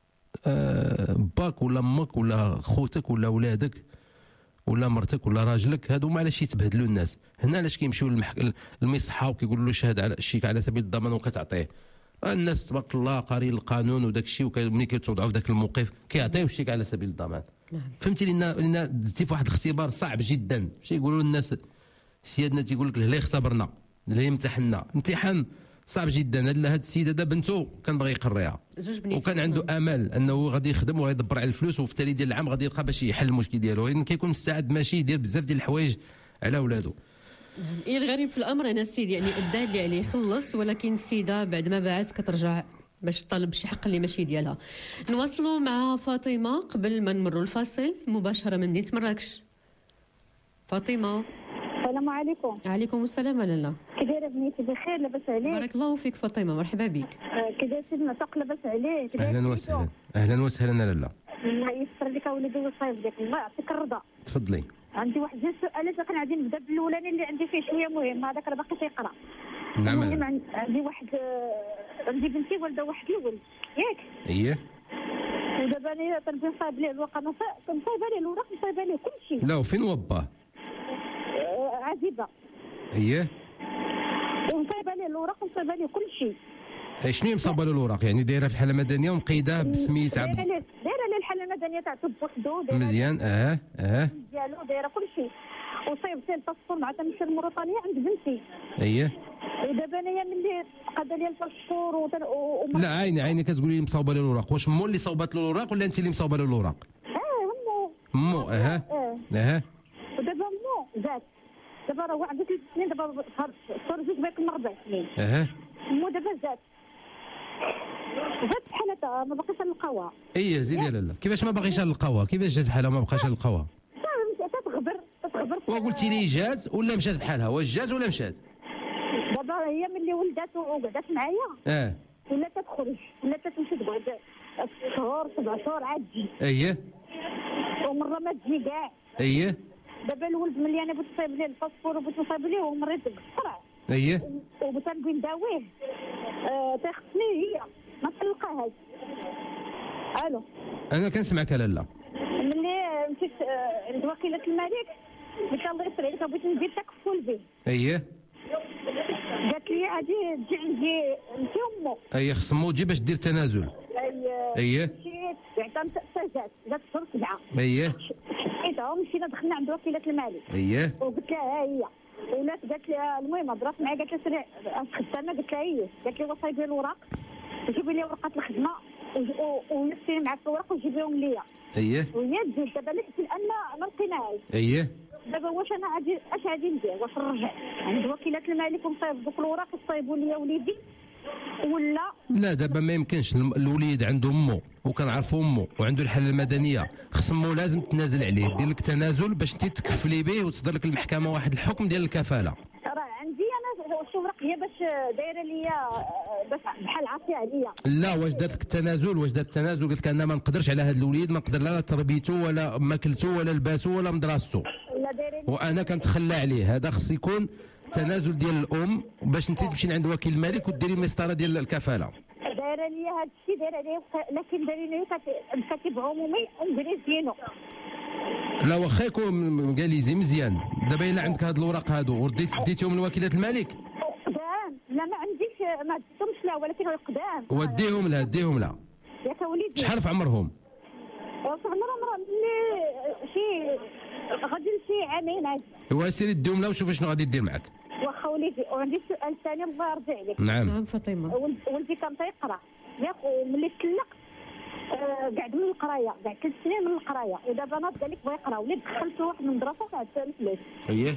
آه باك ولا امك ولا خوتك ولا ولادك ولا مرتك ولا راجلك هادو ما علاش يتبهدلوا الناس. هنا علاش كيمشيو للمحك... للمصحه وكيقولوا له شهد على الشيك على سبيل الضمان وكتعطيه. الناس تبارك الله قارين القانون وداك الشيء وملي كيتوضعوا في ذاك الموقف كيعطيو الشيك على سبيل الضمان. نعم. فهمتي لان لان دزتي في واحد الاختبار صعب جدا. شي يقولوا الناس سيادنا تيقول لك لا اختبرنا لا امتحنا امتحان صعب جدا. هاد السيد هذا بنته كان باغي يقريها وكان عنده امل انه غادي يخدم وغيدبر على الفلوس وفي التالي ديال العام غادي يلقى باش يحل المشكل ديالو. يعني كيكون مستعد ماشي يدير بزاف ديال الحوايج على ولادو. ايه الغريب في الامر انا السيد يعني ادى اللي عليه خلص، ولكن السيده بعد ما باعت كترجع باش تطلب شي حق اللي ماشي ديالها. نواصلوا مع فاطمه قبل ما نمروا الفاصل مباشره من مدينه مراكش. فاطمه السلام عليكم. عليكم السلام لاله. كي دايره بنيتي؟ بخير لاباس عليك؟ بارك الله فيك فاطمه، مرحبا بك. كي داير سيدنا طاق لاباس عليك؟ اهلا وسهلا. اهلا وسهلا لاله. الله يسر لك اوليدي ويصايب لك، الله يعطيك الرضا. تفضلي. عندي واحد جوج سؤالات لكن غادي نبدا بالاولاني اللي عندي فيه شويه مهم، هذاك راه باقي تيقرا. نعم. المهم عندي واحد عندي بنتي والده واحد الولد ياك؟ اييه. ودابا انا كنبغي نصايب ليه الورقه، كنصايبه ليه الوراق، نصايبه ليه كل شيء. لا وفين وباه؟ عزيزه. اييه. ونصايبه ليه الوراق ونصايبه ليه كل شيء. شنو هي مصاوبه له الوراق؟ يعني دايره في الحاله المدنيه ومقيده بسميت عبد. دايره ليه الحاله المدنيه تاعته بوحدو. مزيان. اه اه ديالو دايره كل شيء. وصيبت الباسبور مع تمشي لموريتانيا عند بنتي. اييه. ودابا انايا ملي قاد لي الباسبور و... لا عيني عيني كتقولي لي مصاوبه له الوراق، واش مو اللي صوبات له الوراق ولا انت اللي مصاوبه له الوراق؟ اه مو. مو اها. اه. اها. ودابا مو زاد. دابا راه عنده ثلاث سنين، دابا صار زوج باك من اربع سنين. اها. مو دابا زاد. زاد بحالتها ما باقيش نلقاوها. ايه زيدي لاله. كيفاش ما باغيش نلقاوها؟ كيفاش جات بحالها ما بقاش نلقاوها؟ تتغبر تتغبر. وقلتي لي جات ولا مشات بحالها؟ واش جات ولا مشات؟ دابا هي ملي ولدات وقعدات معايا اه ولا تخرج ولا تمشي تقعد شهور سبع شهور عاد تجي. اييه. ومره ما تجي كاع. اييه. دابا الولد ملي انا بغيت نصايب ليه الباسبور وبغيت نصايب ليه ومريت بالصرع. اييه. وبغيت نبغي نداويه آه تاخذني هي ما تلقاهاش. الو. انا كنسمعك لاله. ملي مشيت عند وكيله الملك قلت الله يسر عليك بغيت ندير تكفل به. اييه. قالت لي غادي تجي عندي انت امو. اييه خص مو تجي باش دير تنازل. اييه. مشيت عطات سجات جات شهر سبعه. اييه. شقيتها ومشينا دخلنا عند وكيله الملك. اييه. وقلت لها ها هي ولات قالت لي المهم هضرات معايا قالت لي سري خدامه قلت لها هي قالت لي وصايبي الوراق جيبي لي ورقه الخدمه ونفسي معاك الوراق وجيبيهم ليا. اييه. وهي تجي دابا لحقت الان ما لقيناهاش. اييه. دابا واش انا غادي اش غادي ندير؟ واش نرجع عند وكيله الملك ونصايب دوك الوراق يصايبوا لي وليدي ولا لا؟ دابا ما يمكنش. الوليد عنده امه وكنعرفوا امه وعنده الحاله المدنيه، خص امه لازم تنازل عليه، دير لك تنازل باش انت تكفلي به وتصدر لك المحكمه واحد الحكم ديال الكفاله. راه عندي انا الشوراق هي باش دايره ليا باش بحال عافيه عليا. لا واش دارت لك التنازل؟ واش دارت التنازل؟ قلت لك انا ما نقدرش على هذا الوليد، ما نقدر لا تربيته ولا ماكلته ولا لباسه ولا مدرسته، لا دايره وانا كنتخلى عليه. هذا خص يكون تنازل ديال الام باش انت تمشي عند وكيل الملك وديري المسطره ديال الكفاله. دايره ليا هذا الشيء دايره ليا، لكن دايره ليا كاتب عمومي انجليزيينو. لا واخا يكون انجليزي مزيان. دابا الا عندك هاد الوراق هادو ورديت ديتيهم لوكيله الملك؟ قدام. لا ما عنديش ما ديتهمش لا، ولكن قدام. وديهم لها ديهم لها. ياك وليدي شحال في عمرهم؟ في عمرهم ملي شي غادي شي عامين هاد. ايوا سيري ديهم لها وشوفي شنو غادي دير معاك. واخا وليدي. وعندي سؤال ثاني الله يرضي عليك. نعم. نعم فاطمه. ولدي كان تيقرا ياك وملي تسلق آه قعد من القرايه، قعد ثلاث سنين من القرايه، ودابا ناض قال لك بغا يقرا، وليت دخلت واحد المدرسه تاع الفلاس. اييه.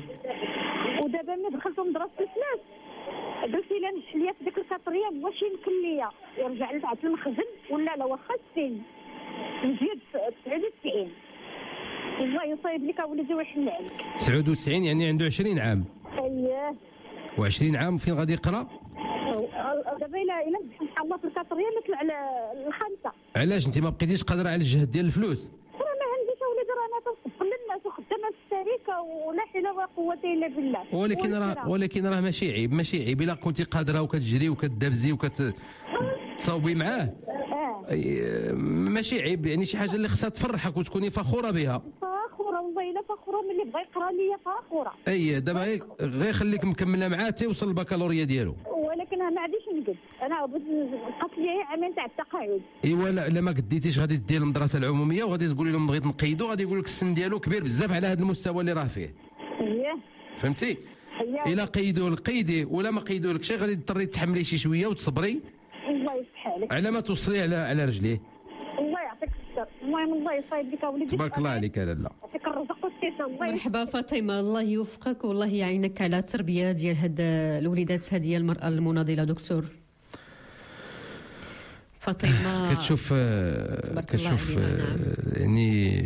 ودابا ملي دخلت مدرسه الفلاس قلت لي نمشي ليا في ديك الكاتريام واش يمكن ليا يرجع لتاع المخزن ولا لا واخا السن نزيد تسعة وتسعين. الله يصايب لك وليدي ويحل عليك. تسعة وتسعين يعني عنده عشرين عام. اييه. و20 عام فين غادي يقرا؟ دابا الا الا سبحان الله في الكاتريام يطلع على الخامسه. علاش انت ما بقيتيش قادره على الجهد ديال الفلوس؟ راه ما عنديش وليدي، راه انا تنصب للناس وخدامه في الشركه ولا حول ولا قوه الا بالله. ولكن راه ولكن راه ماشي عيب ماشي عيب الا كنتي قادره وكتجري وكتدابزي وكتصاوبي معاه. اه ماشي عيب، يعني شي حاجه اللي خصها تفرحك وتكوني فخوره بها. فخوره والله الا فخوره ملي بغا يقرا ليا فخوره. اي دابا غير خليك مكمله معاه حتى يوصل البكالوريا ديالو. ولكن انا ما عنديش نقد، انا بقات لي عامين تاع التقاعد. ايوا لا لا ما قديتيش غادي دير المدرسه العموميه وغادي تقولي لهم بغيت نقيدو، غادي يقول لك السن ديالو كبير بزاف على هذا المستوى اللي راه فيه. اييه فهمتي؟ الا قيدوه قيدي ولا ما قيدولكش غادي تضطري تحملي شي شويه وتصبري. الله يصح عليك. على ما توصلي على على رجليه. الله يعطيك الستر. المهم الله يصايب لك وليدي. تبارك الله عليك. لا لا يعطيك الرزق مرحبا فاطمه، الله يوفقك والله يعينك على التربيه ديال هاد الوليدات هذه المراه المناضله دكتور فاطمه. كتشوف كتشوف يعني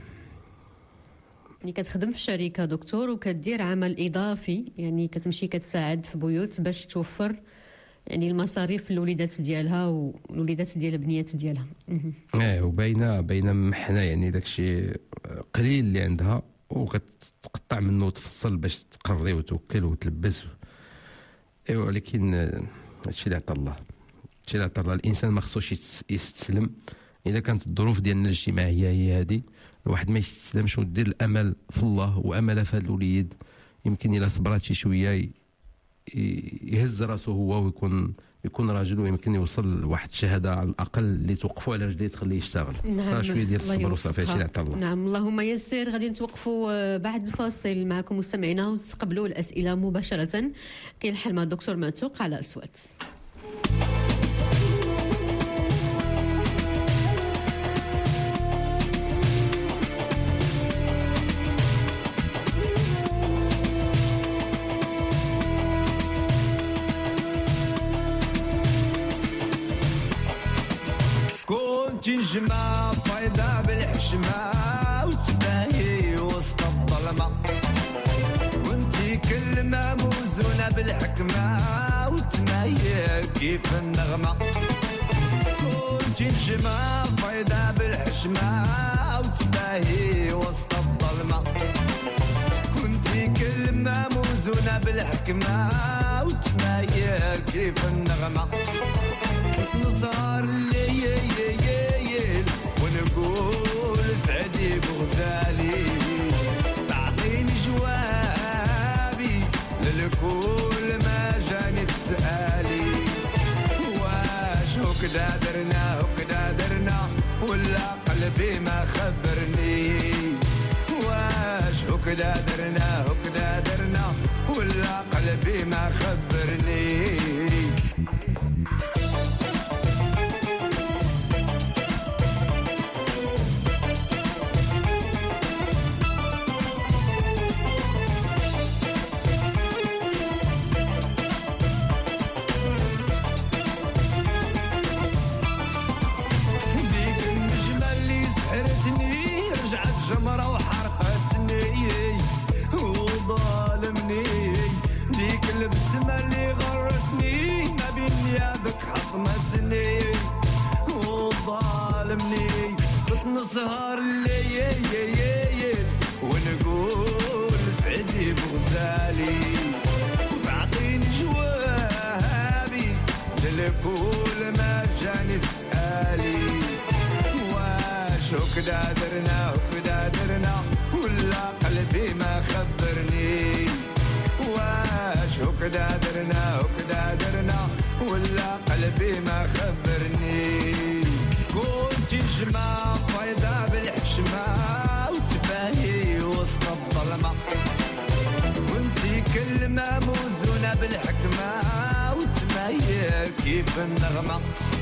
يعني كتخدم في شركه دكتور وكدير عمل اضافي، يعني كتمشي كتساعد في بيوت باش توفر يعني المصاريف للوليدات ديالها والوليدات ديال البنيات ديالها. اه وباينه باينه حنا يعني داكشي قليل اللي عندها وكتقطع منه وتفصل باش تقري وتوكل وتلبس. ايوا ولكن هادشي اللي عطا الله، هادشي اللي عطا الله. الانسان ما خصوش يستسلم. اذا كانت الظروف ديالنا الاجتماعيه هي هذه، الواحد ما يستسلمش ودير الامل في الله وامل في هاد الوليد. يمكن الا صبرات شي شويه يهز راسه هو ويكون يكون راجل، ويمكن يوصل لواحد الشهاده على الاقل اللي توقفوا على رجليه تخليه يشتغل. نعم. شويه ديال الصبر وصافي، هادشي اللي عطا الله. نعم اللهم يسر. غادي نتوقفوا بعد الفاصل معكم مستمعينا ونستقبلوا الاسئله مباشره. كاين الحل مع الدكتور معتوق على اصوات. تنجمع فايدة بالحشمة وتباهي وسط الظلمة، وانتي كلمة موزونة بالحكمة وتمايل كيف النغمة. كنتي نجمة فايدة بالحشمة وتباهي وسط الظلمة، كنتي كلمة موزونة بالحكمة وتمايل كيف النغمة. نظهر الليل ونقول سعدي بغزالي، تعطيني جوابي للكل ما جاني تسألي. واش هكدا درنا هكدا درنا ولا قلبي ما خبرني؟ واش هكدا درنا هكدا درنا ولا قلبي ما خبرني؟ جمرة وحرقتني وظالمني، ديك البسمة اللي غرتني ما بين نيابك حطمتني وظالمني. كنت نسهر الليل ونقول سعدي بغزالي، وتعطيني جوابي للكل ما جاني تسألي. واش هكدا درنا هكدا درنا ولا قلبي ما خبرني؟ واش هكدا درنا هكدا درنا ولا قلبي ما خبرني؟ كنت نجمة فايدة بالحشمة وتباهي وسط الظلمة، كنتي كلمة موزونة بالحكمة وتمايل كيف النغمة.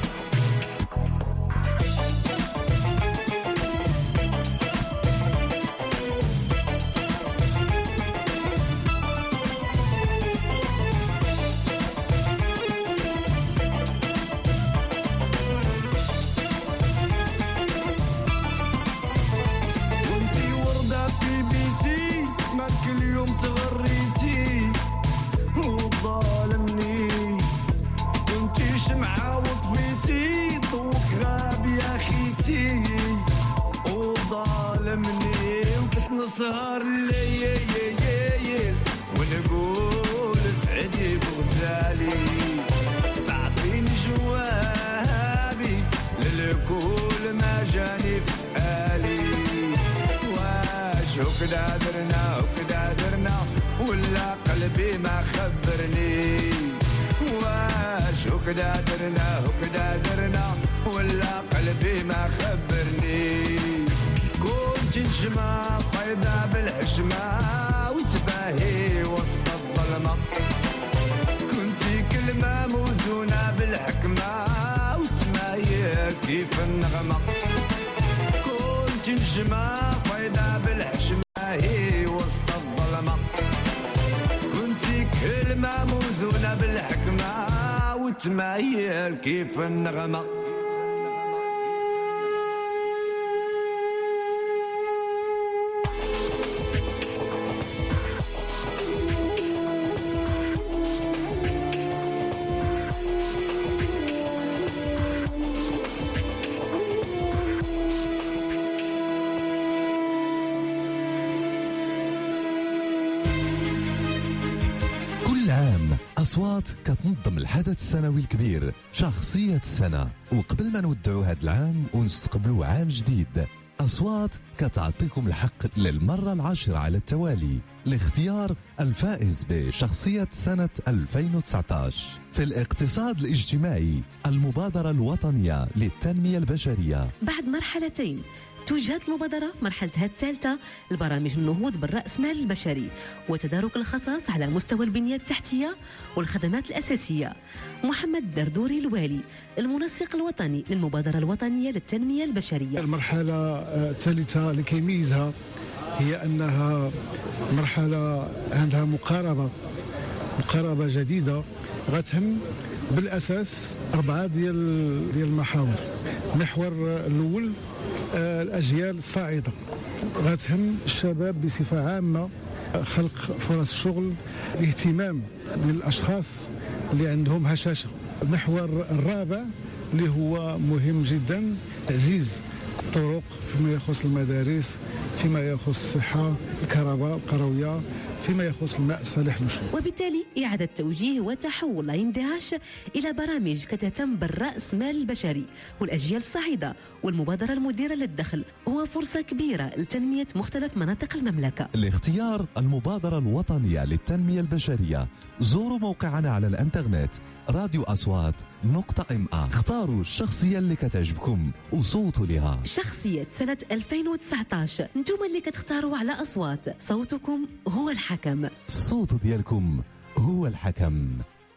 تغريتي وظالمني، كنتي شمعة وطفيتي ضوك غاب يا خيتي وظالمني. وكنت نسهر الليل ونقول سعدي بغزالي، تعطيني جوابي للكل ما جاني في سؤالي. واش هكدا درنا هكدا درنا ولا قلبي ما خبرني؟ واش هكدا درنا هكدا درنا ولا قلبي ما خبرني؟ كنت نجمة فايدة بالحشمة وتباهي وسط الظلمة، كنتي كلمة موزونة بالحكمة وتمايل كيف النغمة. كنت نجمة فايدة بالحشمة هي تمايل كيف النغمة. أصوات كتنظم الحدث السنوي الكبير شخصية السنة، وقبل ما نودعوا هذا العام ونستقبلوا عام جديد أصوات كتعطيكم الحق للمرة العاشرة على التوالي لاختيار الفائز بشخصية سنة ألفين وتسعة عشر. في الاقتصاد الاجتماعي المبادرة الوطنية للتنمية البشرية، بعد مرحلتين توجهت المبادرة في مرحلتها الثالثة لبرامج النهوض بالرأسمال البشري وتدارك الخصاص على مستوى البنية التحتية والخدمات الأساسية. محمد دردوري الوالي المنسق الوطني للمبادرة الوطنية للتنمية البشرية. المرحلة الثالثة اللي كيميزها هي أنها مرحلة عندها مقاربة مقاربة جديدة غتهم بالأساس أربعة ديال ديال المحاور. المحور الأول الأجيال الصاعدة، غتهم الشباب بصفة عامة، خلق فرص شغل، الاهتمام بالأشخاص اللي عندهم هشاشة. المحور الرابع اللي هو مهم جدا تعزيز الطرق فيما يخص المدارس، فيما يخص الصحة، الكهرباء القروية، فيما يخص الماء الصالح للشرب. وبالتالي إعادة توجيه وتحول الاندهاش إلى برامج كتهتم بالرأس مال البشري والأجيال الصاعدة والمبادرة المديرة للدخل هو فرصة كبيرة لتنمية مختلف مناطق المملكة. لاختيار المبادرة الوطنية للتنمية البشرية زوروا موقعنا على الانترنت راديو أصوات نقطة ام ا. اختاروا الشخصية اللي كتعجبكم وصوتوا لها. شخصية سنة ألفين وتسعة عشر نتوما اللي كتختاروا على أصوات. صوتكم هو الحكم، الصوت ديالكم هو الحكم.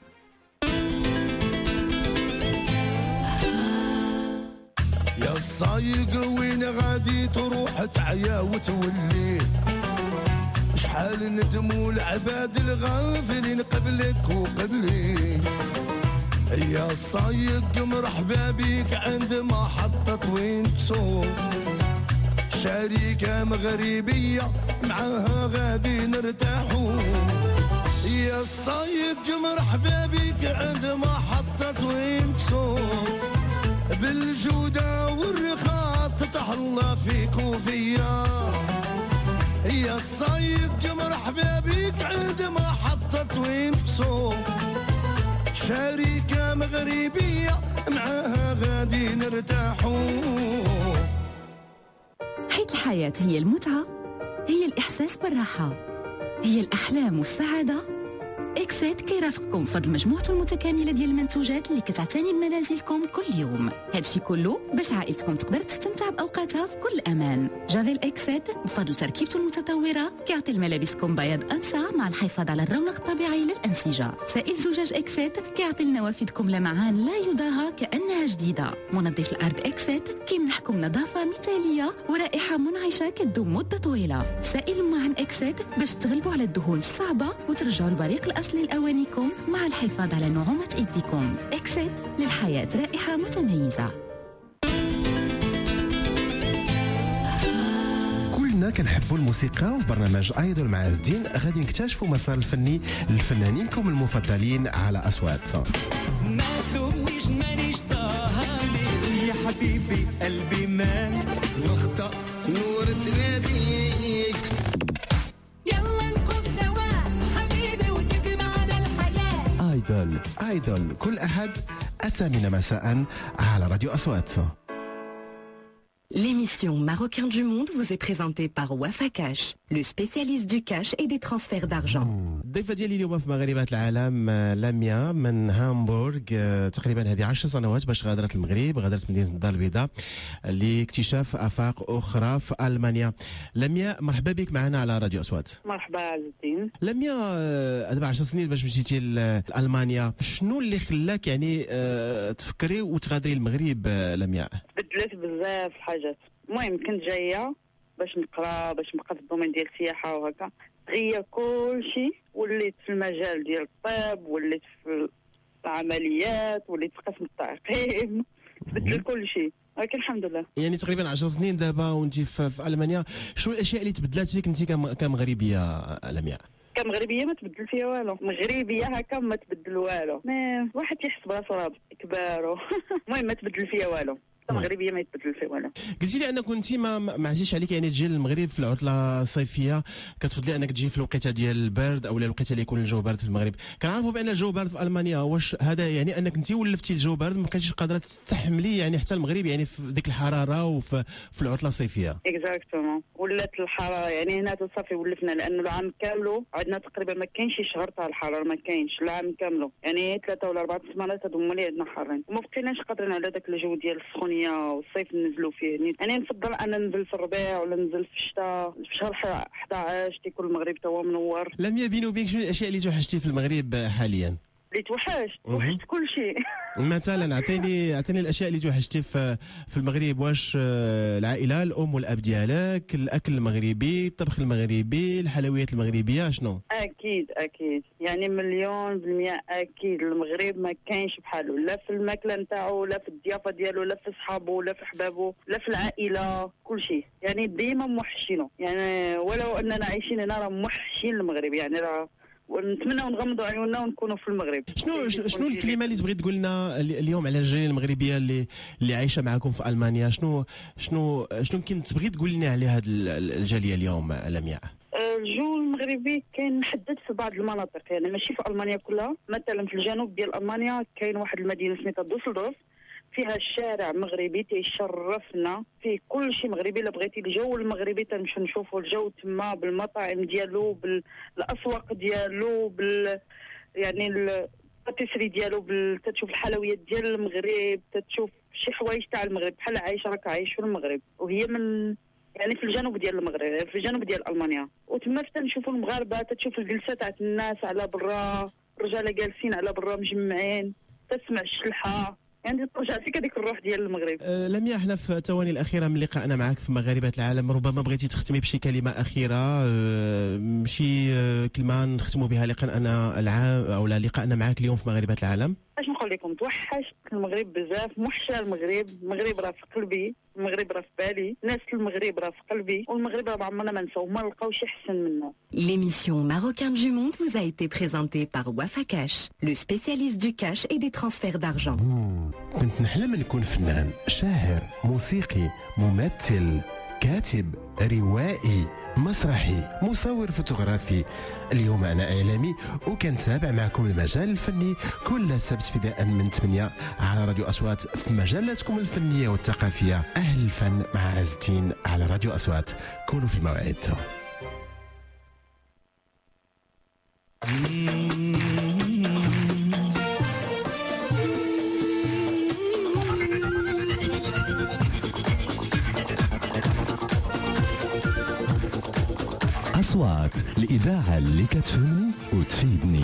يا الصايق وين غادي تروح تعيا وتولي، شحال ندموا العباد الغافلين قبلك وقبلي. يا الصايق مرحبا بيك عند محطة وين تسوق، شركة مغربية معاها غادي نرتاحوا. يا الصايق مرحبا بيك عند محطة وين تسوق، بالجودة والرخاء تتهلا فيك وفيا. يا الصايق مرحبا بيك عند محطة وين تسوق، شركة مغربية معاها غادي نرتاحوا. حيث الحياة هي المتعة، هي الإحساس بالراحة، هي الأحلام والسعادة. إكسات كيرافقكم فضل مجموعته المتكاملة ديال المنتوجات اللي كتعتني بمنازلكم كل يوم. هادشي كله باش عائلتكم تقدر تستمتع بأوقاتها في كل أمان. جافيل إكسات بفضل تركيبته المتطورة كيعطي لملابسكم بياض أنسع مع الحفاظ على الرونق الطبيعي للأنسجة. سائل زجاج إكسات كيعطي لنوافذكم لمعان لا يضاهى كأنها جديدة. منظف الأرض إكسات كيمنحكم نظافة مثالية ورائحة منعشة كتدوم مدة طويلة. سائل معن إكسات باش تغلبوا على الدهون الصعبة وترجعوا البريق الأصلي لأوانيكم مع الحفاظ على نعومة إيديكم. إكسات للحياة رائحة متميزة. كلنا كنحبوا الموسيقى، وفي برنامج ايدول مع عز الدين غادي نكتشفوا مسار الفني لفنانينكم المفضلين على أصوات. ما تهمنيش مانيش طاهاني يا حبيبي قلبي مان نخطأ نور تناديك. يلا نكون سوا حبيبي وتجمعنا الحياة. ايدول ايدول كل أحد الثامنة مساء على راديو أصوات. L'émission Marocain du Monde vous est présentée par Wafa Cash, le spécialiste du cash et des transferts d'argent. الضيفة ديالي اليوم في مغاربات العالم لميا من هامبورغ، تقريبا هذه عشر سنوات باش غادرت المغرب، غادرت مدينة الدار البيضاء لاكتشاف آفاق أخرى في ألمانيا. لميا مرحبا بك معنا على راديو أصوات. مرحبا عز الدين. لميا دابا عشر سنين باش مشيتي لألمانيا، شنو اللي خلاك يعني تفكري وتغادري المغرب لميا؟ بدلت بزاف الحاجات. المهم كنت جايه باش نقرا باش نبقى في الدومين ديال السياحه وهكا، غير كل شيء وليت في المجال ديال الطب، وليت في العمليات، وليت في قسم التعقيم، تبدل كل شيء، ولكن الحمد لله. يعني تقريبا عشر سنين دابا وانت في, في المانيا، شنو الاشياء اللي تبدلات فيك انت كمغربيه لمياء؟ كمغربيه ما تبدل فيها والو، مغربيه هكا ما تبدل والو، ما واحد يحس براسو راه كبار المهم ما تبدل فيها والو، المغربيه ما يتبدل فيها والو. قلتي لي انك انت ما ما عزيزش عليك يعني تجي للمغرب في العطله الصيفيه، كتفضلي انك تجي في الوقيته ديال البرد او الوقيته اللي يكون الجو بارد في المغرب. كنعرفوا بان الجو بارد في المانيا، واش هذا يعني انك انت ولفتي الجو بارد ما كانتيش قادره تستحملي يعني حتى المغرب يعني في ديك الحراره وفي في العطله الصيفيه؟ اكزاكتومون، ولات الحراره يعني هنا صافي ولفنا، لانه العام كامل عندنا تقريبا ما كاينش شي شهر تاع الحراره، ما كاينش العام كامل، يعني ثلاثه ولا اربعه سمانات هذوما اللي عندنا حارين، وما بقيناش قادرين على داك الجو ديال السخونيه والصيف ننزلوا فيه. يعني نفضل انا ننزل في الربيع ولا ننزل في الشتاء، في شهر احد عشر تيكون المغرب توا منور. لمياء، بيني وبينك شنو الاشياء اللي توحشتي في المغرب حاليا؟ اللي توحشت توحشت كل شيء. مثلا اعطيني اعطيني الاشياء اللي توحشتي في في المغرب. واش العائله، الام والاب ديالك، الاكل المغربي، الطبخ المغربي، الحلويات المغربيه، شنو؟ اكيد اكيد، يعني مليون بالمية اكيد المغرب ما كاينش بحاله، لا في الماكله نتاعو، لا في الضيافه ديالو، لا في صحابه، لا في احبابه، لا في العائله، كل شيء يعني ديما موحشينه. يعني ولو اننا عايشين هنا راه موحشين المغرب، يعني راه ونتمنى ونغمضوا عيوننا ونكونوا في المغرب. شنو شنو الكلمه اللي تبغي تقول لنا اليوم على الجاليه المغربيه اللي اللي عايشه معكم في المانيا؟ شنو شنو شنو يمكن تبغي تقول لنا على هذه الجاليه اليوم لمياء؟ الجو المغربي كاين محدد في بعض المناطق، يعني ماشي في المانيا كلها. مثلا في الجنوب ديال المانيا كاين واحد المدينه سميتها دوسلدورف، فيها الشارع مغربي تيشرفنا، فيه كل شيء مغربي. الا بغيتي الجو المغربي تنمشيو نشوفوا الجو تما، بالمطاعم ديالو، بالاسواق ديالو، بال يعني الباتيسري ديالو، بال... تتشوف الحلويات ديال المغرب، تتشوف شي حوايج تاع المغرب، بحال عايش راك عايش في المغرب. وهي من يعني في الجنوب ديال المغرب، في الجنوب ديال المانيا. وتما حتى نشوفوا المغاربه، تتشوف الجلسه تاع الناس على برا، الرجال جالسين على برا مجمعين، تسمع الشلحه، يعني ترجع فيك هذيك الروح ديال المغرب. أه لمياء، احنا في الثواني الاخيره من لقائنا معك في مغاربه العالم، ربما بغيتي تختمي بشي كلمه اخيره، أه شي أه كلمه نختموا بها لقائنا العام او لقائنا معك اليوم في مغاربه العالم. اش نقول لكم، توحشت المغرب بزاف، موحشه المغرب، المغرب راه في قلبي، المغرب راه في بالي، ناس المغرب راه في قلبي، والمغرب راه ما عمرنا ما نساو، ما نلقاو شي احسن منه. L'émission Marocain du Monde vous a été présentée par Wafa Cash, le spécialiste du cash et des transferts d'argent. كنت نحلم نكون فنان، شاعر، موسيقي، ممثل، كاتب، روائي، مسرحي، مصور فوتوغرافي. اليوم أنا إعلامي وكنتابع معكم المجال الفني كل سبت بداء من ثمانية على راديو أصوات في مجالاتكم الفنية والثقافية. أهل الفن مع عز الدين على راديو أصوات. كونوا في الموعد. أصوات، الإذاعة اللي كتفهمني وتفيدني.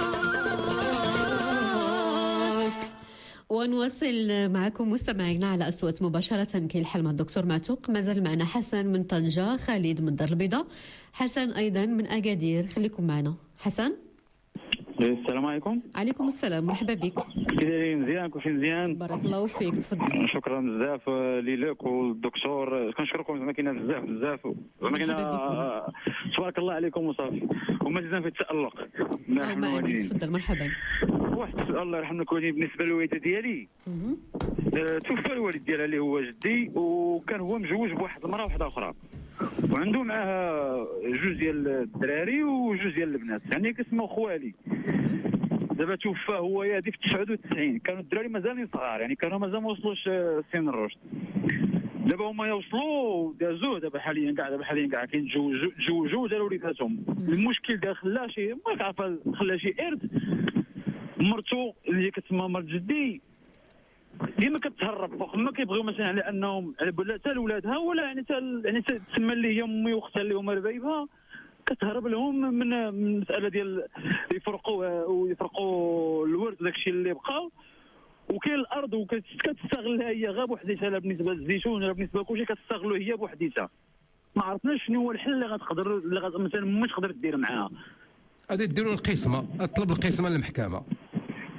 ونواصل معكم مستمعينا على أصوات مباشرة. كاين الحال مع الدكتور معتوق، مازال معنا حسن من طنجة، خالد من دار البيضاء، حسن أيضا من أكادير. خليكم معنا. حسن، السلام عليكم. عليكم السلام، مرحبا بك. كي مزيان؟ كلشي مزيان؟ بارك الله فيك، تفضل. شكرا بزاف ليك والدكتور، كنشكركم زعما كاين بزاف بزاف زعما كاين تبارك الله عليكم وصافي، ومازال في التألق. مرحبا، تفضل. مرحبا. واحد السؤال الله يرحم الوالدين، بالنسبه للوالده ديالي توفى الوالد ديالها اللي هو جدي، وكان هو مجوج بواحد المراه واحده اخرى، وعنده معاها جوج ديال الدراري وجوج ديال البنات، يعني كيسموا خوالي. دابا توفى هو هذيك في تسعة وتسعين، كانوا الدراري مازالين صغار، يعني كانوا مازال ما وصلوش سن الرشد. دابا هما وصلوا دازوه، دابا حاليا كاع دابا حاليا كاع كيتزوجوا تزوجوا وداروا وليداتهم. المشكل دار خلا شي ما عارفه خلا شي ارث. مرتو اللي هي كتسمى مرت جدي ديما كتهرب، واخا كيبغيو مثلا على انهم على حتى لولادها ولا يعني حتى يعني تسمى اللي هي امي واختها اللي هما ربايبها، كتهرب لهم من المساله ديال يفرقوا ويفرقوا الورث داكشي اللي بقى. وكاين الارض وكتستغلها هي غير بوحديتها، لا بالنسبه للزيتون لا بالنسبه لكلشي كتستغلو هي بوحديتها. ما عرفناش شنو هو الحل اللي غتقدر اللي غت مثلا ما تقدر دير معاها. غادي ديروا القسمه، اطلب القسمه للمحكمه.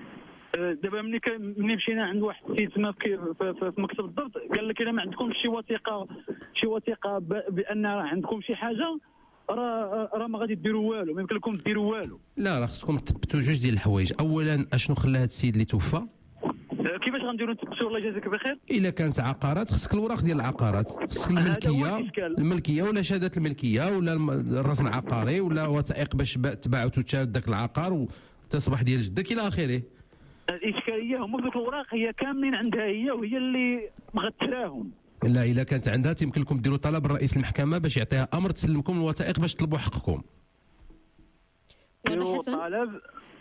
دابا ملي ملي مشينا عند واحد السيد تما في في مكتب الضبط قال لك الا ما عندكم شي وثيقه شي وثيقه بان راه عندكم شي حاجه راه راه ما غادي ديروا والو، ما يمكن لكم ديروا والو. لا راه خصكم تثبتوا جوج ديال الحوايج. اولا اشنو خلى هذا السيد اللي توفى؟ كيفاش غنديروا نثبتوا؟ الله يجازيك بخير. الا كانت عقارات خصك الوراق ديال العقارات، خصك الملكيه الملكيه ولا شهاده الملكيه ولا الرسم العقاري ولا وثائق باش تباعت وتشارد ذاك العقار وتصبح ديال جدك الى اخره. الاشكاليه هما ذوك الاوراق هي كاملين عندها هي وهي اللي غتراهم. لا الا كانت عندها يمكن لكم ديروا طلب لرئيس المحكمه باش يعطيها امر تسلمكم الوثائق باش تطلبوا حقكم. واضح حسن؟ طلب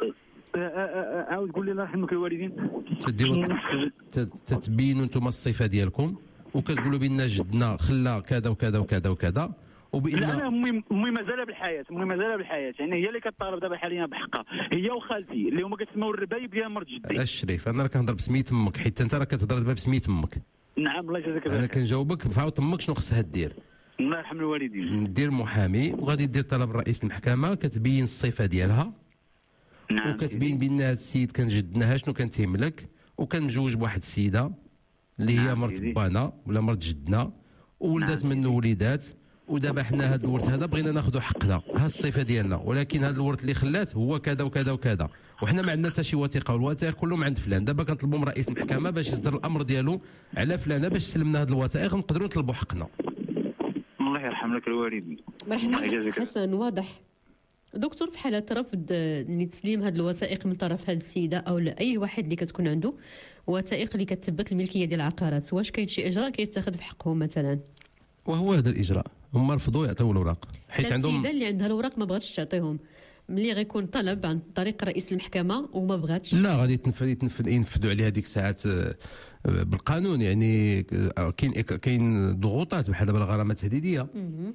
عاود قول لي الله يرحمك الوالدين. تديروا تتبينوا انتم الصفه ديالكم وكتقولوا بان جدنا خلى كذا وكذا وكذا وكذا وبان لا امي امي مازال بالحياه، امي مازال بالحياه، يعني هي اللي كطالب دابا حاليا بحقها، هي وخالتي اللي هما كيسموا الربايب ديال مرت جدي. الشريف انا راه كنهضر بسميت امك حيت انت راه كتهضر دابا بسميت امك. نعم الله يجازيك انا كنجاوبك فعاود امك شنو خصها دير. الله يرحم الوالدين. دير محامي وغادي دير طلب رئيس المحكمه كتبين الصفه ديالها. نعم. وكتبين بان هذا السيد كان جدناها شنو كان تيملك وكان مجوج بواحد السيده اللي هي نعم مرت بانا ولا مرت جدنا وولدات نعم منه وليدات. ودابا حنا هذا الورث هذا بغينا ناخذوا حقنا، ها الصفه ديالنا، ولكن هذا الورث اللي خلات هو كذا وكذا وكذا، وحنا ما عندنا حتى شي وثيقه، والوثائق كلهم عند فلان. دابا كنطلبوا من رئيس المحكمه باش يصدر الامر ديالو على فلانه باش سلمنا هذه الوثائق نقدروا نطلبوا حقنا. الله يرحم لك الوالدين. مرحبا حسن. واضح دكتور، في حالة رفض تسليم هذه الوثائق من طرف هذه السيدة أو لأي واحد اللي كتكون عنده وثائق اللي كتثبت الملكية ديال العقارات، واش كاين شي إجراء كيتاخذ في حقهم مثلا؟ وهو هذا الإجراء، هما رفضوا يعطيو الأوراق حيت عندهم السيدة اللي عندها الأوراق ما بغاتش تعطيهم، ملي غيكون طلب عن طريق رئيس المحكمة وما بغاتش، لا غادي يتنفذ يتنفذ ينفذوا عليها هذيك الساعات بالقانون. يعني كاين كاين ضغوطات بحال دابا الغرامة التهديدية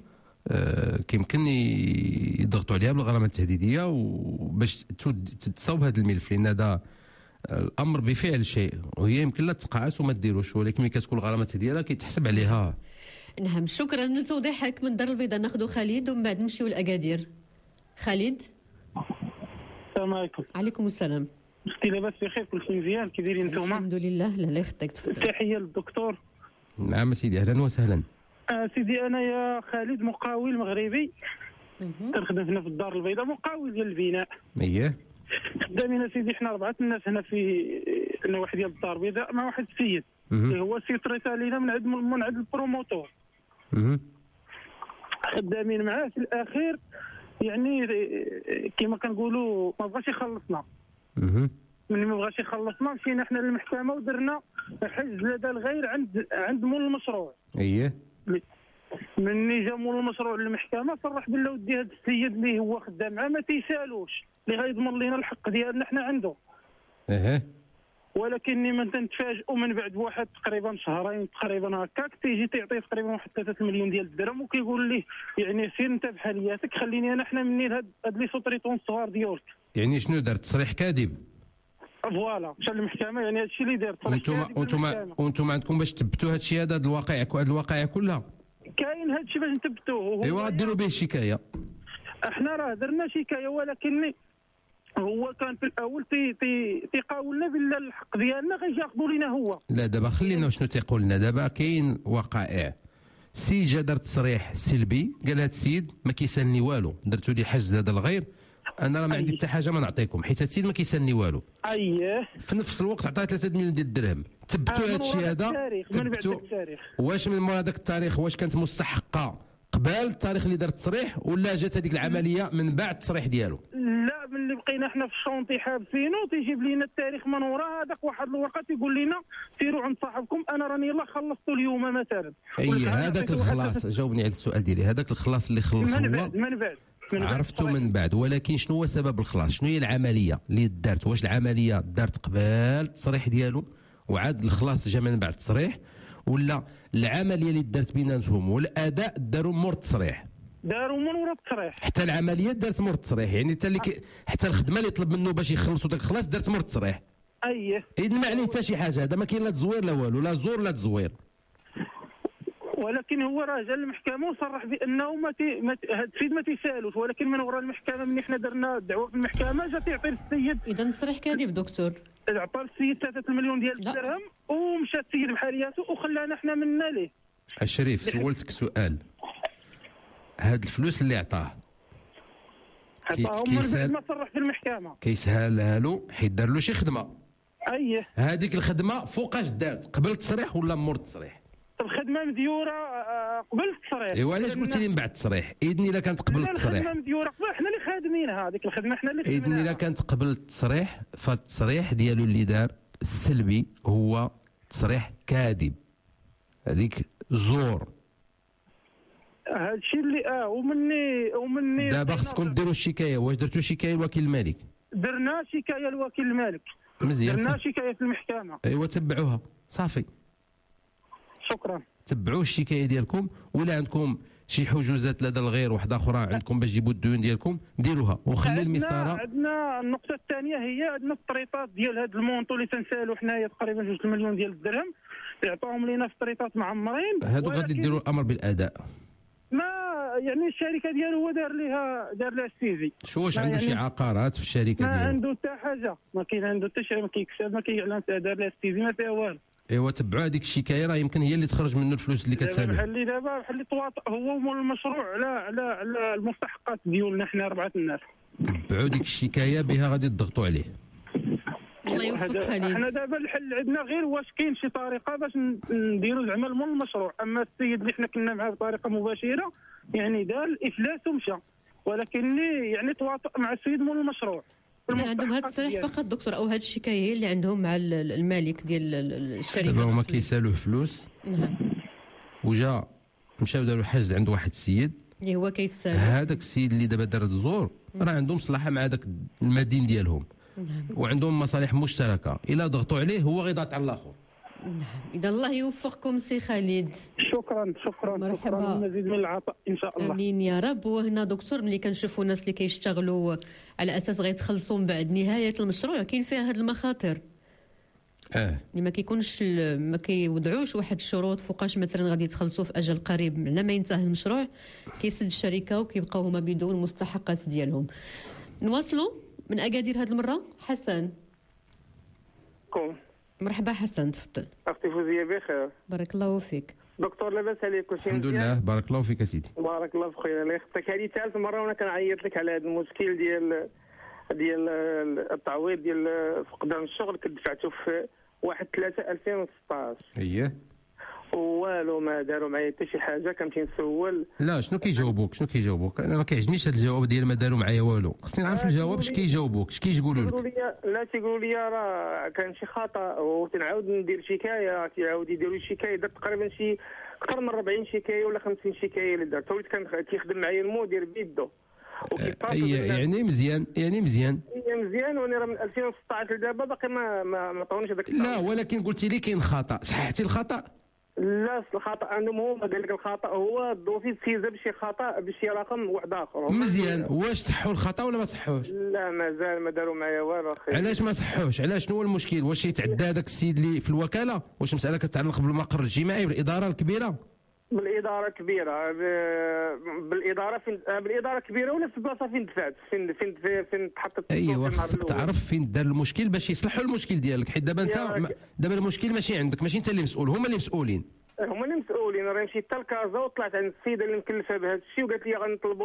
كيمكن يضغطوا عليها بالغرامه التهديديه وباش تصاوب هذا الملف، لان هذا الامر بفعل شيء وهي يمكن لا تقاعس وما ديروش، ولكن ملي كتكون الغرامه التهديديه كيتحسب عليها. نعم شكرا لتوضيحك. من الدار البيضاء ناخذ خالد ومن بعد نمشيو لاكادير. خالد السلام عليكم. عليكم السلام. اختي لاباس بخير؟ كل شيء مزيان؟ كي دايرين نتوما؟ الحمد لله. لا لا يخطيك تفضل. تحيه للدكتور. نعم سيدي اهلا وسهلا. آه سيدي انا يا خالد مقاول مغربي كنخدم هنا في الدار البيضاء، مقاول ديال البناء. اييه خدامين سيدي حنا اربعه الناس هنا في النواحي ديال الدار البيضاء مع واحد السيد اللي هو سيطريت علينا من عند من عند البروموتور. خدامين معاه في الاخير يعني كما كنقولوا ما بغاش يخلصنا. ملي ما بغاش يخلصنا مشينا حنا للمحكمه ودرنا حجز لدى الغير عند عند مول المشروع. اييه مني جا مول المشروع للمحكمه صرح بالله ودي هذا السيد اللي هو خدام معاه ما تيسالوش اللي غيضمن لنا الحق ديالنا حنا عنده. اها ولكن من تنتفاجئوا من بعد بواحد تقريبا شهرين تقريبا هكاك تيجي تعطيه تقريبا واحد ثلاثة مليون ديال الدرهم وكيقول ليه يعني سير انت بحالياتك خليني انا حنا مني هاد هاد لي سوطريتون الصغار ديالك. يعني شنو دار؟ تصريح كاذب؟ فوالا مشى للمحكمه يعني هذا الشيء اللي دار. وانتم وانتم وانتم عندكم باش تثبتوا هذا الشيء هذا الواقع هذه الواقعه كلها؟ كاين هذا الشيء باش نثبتوه. ايوا ديروا به شكايه. احنا راه درنا شكايه ولكن هو كان في الاول تي تي تيقاولنا بالله الحق ديالنا غياخذوا لينا هو. لا دابا خلينا شنو تيقول لنا دابا. كاين وقائع سي جا دار تصريح سلبي قال هذا السيد ما كيسالني والو، درتوا لي حجز هذا الغير، انا راه ما عندي حتى حاجه ما نعطيكم حيت هذا السيد ما كيسالني والو. اييه في نفس الوقت عطاه ثلاثة مليون ديال الدرهم. تبتوا هذا الشيء هذا تبتوا واش من مورا داك التاريخ واش كانت مستحقه قبل التاريخ اللي دار التصريح ولا جات هذيك العمليه من بعد التصريح ديالو؟ لا ملي بقينا حنا في الشونطي حابسينو تيجيب لينا التاريخ من ورا هذاك واحد الورقه تيقول لنا سيروا عند صاحبكم انا راني يلاه خلصت اليوم مثلا. اي هذاك الخلاص جاوبني على السؤال ديالي. هذاك الخلاص اللي خلص من هو بعد من بعد عرفتوا من بعد، ولكن شنو هو سبب الخلاص؟ شنو هي العمليه اللي دارت؟ واش العمليه دارت قبل التصريح ديالو وعاد الخلاص جا من بعد التصريح، ولا العمليه اللي دارت بيناتهم والاداء داروا مور التصريح؟ داروا من ورا التصريح. حتى العمليه دارت مور التصريح، يعني حتى اللي حتى الخدمه اللي طلب منه باش يخلصوا داك الخلاص دارت مور التصريح. اييه اذا ما عليه حتى شي حاجه، هذا ما كاين لا تزوير لا والو، لا زور لا تزوير. ولكن هو راه جا للمحكمه وصرح بانه ما تي ما ت... هذا السيد ما تيسالوش، ولكن من وراء المحكمه ملي حنا درنا الدعوه في المحكمه جا تيعطي السيد. اذا تصريح كاذب دكتور. عطى السيد ثلاثة مليون ديال الدرهم ومشى السيد بحرياته وخلانا حنا منا ليه. الشريف سولتك سؤال، هاد الفلوس اللي عطاه عطاهم من بعد ما صرح في المحكمه كيسهلها له حيت دار له شي خدمه. اييه هذيك الخدمه فوقاش دارت؟ قبل التصريح ولا مور التصريح؟ الخدمه مديوره قبل التصريح. ايوا علاش قلتي لي من بعد التصريح؟ اذن الا كانت قبل التصريح. الخدمه مديوره قبل، حنا اللي خادمينها هذيك الخدمه، حنا اللي اذن الا كانت قبل التصريح فالتصريح ديالو اللي دار السلبي هو تصريح كاذب، هذيك زور. هذا الشيء اللي اه ومني ومني دابا خصكم ديروا الشكايه. واش درتوا شكايه لوكيل الملك؟ درنا شكايه لوكيل الملك. مزيان، درنا شكايه في المحكمه. ايوا تبعوها صافي. شكرا. تبعوا الشكايه ديالكم، ولا عندكم شي حجوزات لدى الغير واحده اخرى عندكم باش تجيبوا الديون ديالكم ديروها وخلي المسطره. عندنا النقطه الثانيه هي عندنا الطريطات ديال هذا المونطو اللي تنسالوا حنايا تقريبا جوج المليون ديال الدرهم، يعطوهم لينا في الطريطات معمرين. هادو غادي ديروا الامر بالاداء. ما يعني الشركه ديالو هو دار ليها دار لها السيزي. شو واش عنده يعني شي عقارات في الشركه ما ديالو؟ ما عنده حتى حاجه، ما كاين عنده حتى شي، ما كيكسب، ما كيعلن، دار لها السيزي، ما فيها والو. ايوا تبعوا هذيك الشكايه، راه يمكن هي اللي تخرج منه الفلوس اللي كتسالوه. بحال اللي دابا بحال اللي تواطئ هو مول المشروع على على على المستحقات ديالنا حنا اربعه الناس. تبعوا ديك الشكايه بها غادي تضغطوا عليه. الله يوفق خالد. حنا دابا الحل عندنا غير واش كاين شي طريقه باش نديروا زعما مول المشروع، اما السيد اللي حنا كنا معاه بطريقه مباشره يعني دار الافلاس ومشى، ولكن اللي يعني تواطئ مع السيد مول المشروع. إذا عندهم هذا التصريح فقط دكتور، او هذه الشكايه اللي عندهم مع المالك ديال الشركه. دابا هما كيسالوه فلوس. نعم. وجا مشاو داروا حجز عند واحد السيد اللي هو كيتسال. هذاك السيد اللي دابا دار الزور راه عندهم مصلحه مع هذاك المدين ديالهم. نعم. وعندهم مصالح مشتركه، الا ضغطوا عليه هو غيضغط على الاخر. نعم. اذا الله يوفقكم سي خالد. شكرا شكرا. مرحبا. شكرا، مزيد من العطاء ان شاء الله. امين يا رب. وهنا دكتور ملي كنشوفوا الناس اللي كيشتغلوا على اساس غيتخلصوا من بعد نهايه المشروع، كاين فيها هذه المخاطر. اه اللي ما كيكونش ما كيوضعوش واحد الشروط فوقاش مثلا غادي يتخلصوا في اجل قريب لما ينتهي المشروع، كيسد الشركه وكيبقاو هما بدون المستحقات ديالهم. نواصلوا من اكادير هذه المره. حسن. كم. مرحبا حسن، تفضل. اختي فوزيه بخير. بارك الله فيك. دكتور لاباس عليك؟ كلشي الحمد لله، بارك الله فيك سيدي. بارك الله في خويا. الله يخطيك، هذه ثالث مره وانا كنعيط لك على هذا المشكل ديال ديال التعويض ديال فقدان الشغل. كنت دفعته في واحد ثلاثة ألفين وستطاش. اييه. والو ما داروا معايا حتى شي حاجه. كنمشي نسول. لا شنو كيجاوبوك؟ شنو كيجاوبوك؟ انا ما كيعجبنيش هذا الجواب ديال ما داروا معايا والو. خصني نعرف الجواب. اش كيجاوبوك؟ اش كيقولوا لك؟ لي لا تيقولوا لي راه كان شي خطا وتنعاود ندير شكايه. تيعاود يديروا شكايه. درت تقريبا شي اكثر من أربعين شكايه ولا خمسين شكايه اللي درت. وليت كان كيخدم معايا المدير بيدو. اي يعني مزيان، يعني مزيان يعني مزيان. وانا راه من ألفين وستطاش لدابا باقي ما ما ما عطاونيش هذاك. لا ولكن قلتي لي كاين خطا، صححتي الخطا؟ لا الخطا عندهم هما. قال لك الخطا هو الدوسي تسيزا بشي خطا بشي رقم واحد اخر. مزيان. واش صحوا الخطا ولا ما صحوش؟ لا مازال ما داروا معايا والو اخي. علاش ما صحوش؟ علاش شنو هو المشكل؟ واش يتعدى هذاك السيد اللي في الوكاله؟ واش مساله كتعلق بالمقر الجماعي بالاداره الكبيره؟ بالاداره كبيره. بالاداره فين بالاداره كبيره ولا في البلاصه فين دفعت فين فين فين تحطت. ايوا خصك تعرف فين دار المشكل باش يصلحوا المشكل ديالك، حيت دابا انت دابا المشكل ماشي عندك، ماشي انت اللي مسؤول، هما اللي مسؤولين. هما اللي مسؤولين. راه مشيت حتى لكازا وطلعت عند السيده اللي مكلفه بهذا الشيء وقالت لي غنطلبوا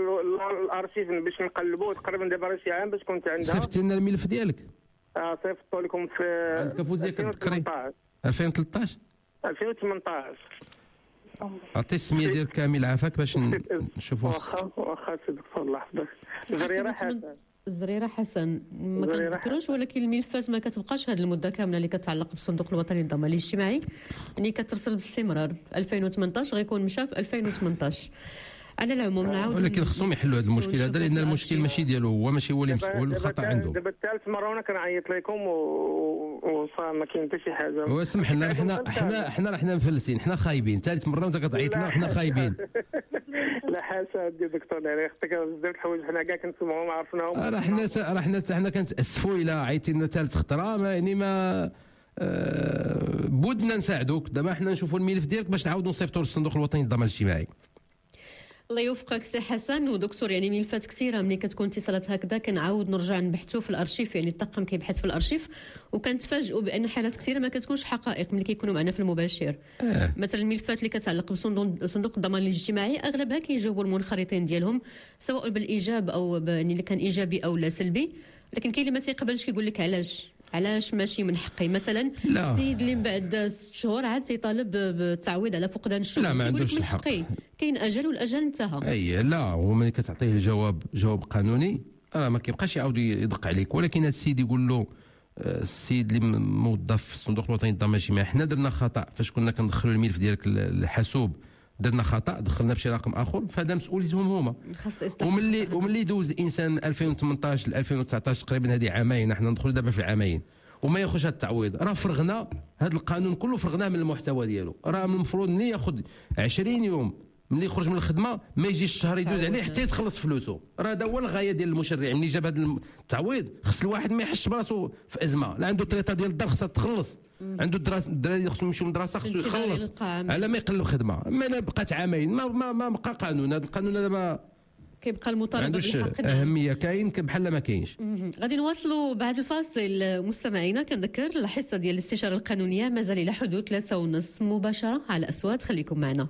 الارشيف باش نقلبوا. تقريبا دابا راه شي عام باش كنت عندها. صيفطي لنا الملف ديالك؟ اه صيفطوا لكم في عندك فوزيه كتذكري ألفين وثلاثطاش ألفين وثمنطاش. عطي السميه ديالك كامل عافاك باش نشوفوا. واخا واخا سي دكتور الله يحفظك. زريره حسن. الزريره حسن ما كنذكروش، ولكن الملفات ما كتبقاش هذه المده كامله اللي كتعلق بالصندوق الوطني للضمان الاجتماعي، يعني كترسل باستمرار. ألفين وثمنطاش غيكون مشى في ألفين وثمنطاش. على العموم نعاود. ولكن خصهم يحلوا هذا المشكل هذا، لان المشكل ماشي ديالو هو، ماشي هو اللي مسؤول، الخطا عنده. دابا الثالث مره وانا كنعيط لكم وصار ما كاين حتى شي حاجه. واسمح لنا، حنا حنا حنا راه حنا مفلسين، حنا خايبين. ثالث مره وانت كتعيط لنا وحنا خايبين. لا حاشا دكتور الله يخطيك. بزاف الحوايج حنا كاع كنسمعوهم عرفناهم. راه حنا راه حنا حنا كنتاسفوا الى عيطي لنا ثالث خطره، ما يعني ما آه بودنا نساعدوك. دابا حنا نشوفوا الملف ديالك باش نعاودوا نصيفطوا للصندوق الوطني للضمان الاجتماعي. الله يوفقك سي حسن. ودكتور يعني ملفات كثيره ملي كتكون اتصالات هكذا كنعاود نرجع نبحثوا في الارشيف، يعني الطاقم كيبحث في الارشيف وكنتفاجئوا بان حالات كثيره ما كتكونش حقائق ملي كيكونوا معنا في المباشر. آه. مثلا الملفات اللي كتعلق بصندوق الضمان الاجتماعي اغلبها كيجاوبوا المنخرطين ديالهم سواء بالايجاب او يعني اللي كان ايجابي او لا سلبي، لكن كاين اللي ما تيقبلش كيقول لك علاش علاش ماشي من حقي. مثلا السيد اللي من بعد ست شهور عاد تيطالب بالتعويض على فقدان الشغل، لا ما عندوش الحق، كاين اجل والاجل انتهى. اي لا، هو ملي كتعطيه الجواب جواب قانوني راه ما كيبقاش يعاود يدق عليك. ولكن هذا السيد يقول له السيد اللي موظف في الصندوق الوطني للضمان الاجتماعي حنا درنا خطا فاش كنا كندخلوا الملف ديالك الحاسوب، درنا خطا دخلنا بشي رقم اخر، فهذا مسؤوليتهم هما. وملي وملي دوز الانسان ألفين وثمنطاش ل ألفين وتسعطاش تقريبا هذه عامين، حنا ندخلوا دابا في العامين وما ياخذش هذا التعويض، راه فرغنا هذا القانون كله فرغناه من المحتوى ديالو. راه من المفروض ملي ياخذ عشرين يوم ملي يخرج من الخدمه ما يجيش الشهر يدوز عليه حتى يتخلص فلوسه. راه هذا هو الغايه ديال المشرع. ملي جاب هذا التعويض خص الواحد ما يحسش براسو في ازمه، لا عنده ثلاثه ديال الدار خصها تخلص، عنده الدراسه الدراري خصهم يمشيو للمدرسه خصو يخلص على ما يقلب خدمه. ما لا بقات عامين ما ما, ما بقى قانون. هذا القانون دابا كيبقى المطالبه بالحق اهميه، كاين كبحال ما كاينش. غادي نواصلوا بعد الفاصل مستمعينا. كنذكر الحصه ديال الاستشاره القانونيه مازال الى حدود ثلاثة ونص مباشره على أصوات، خليكم معنا.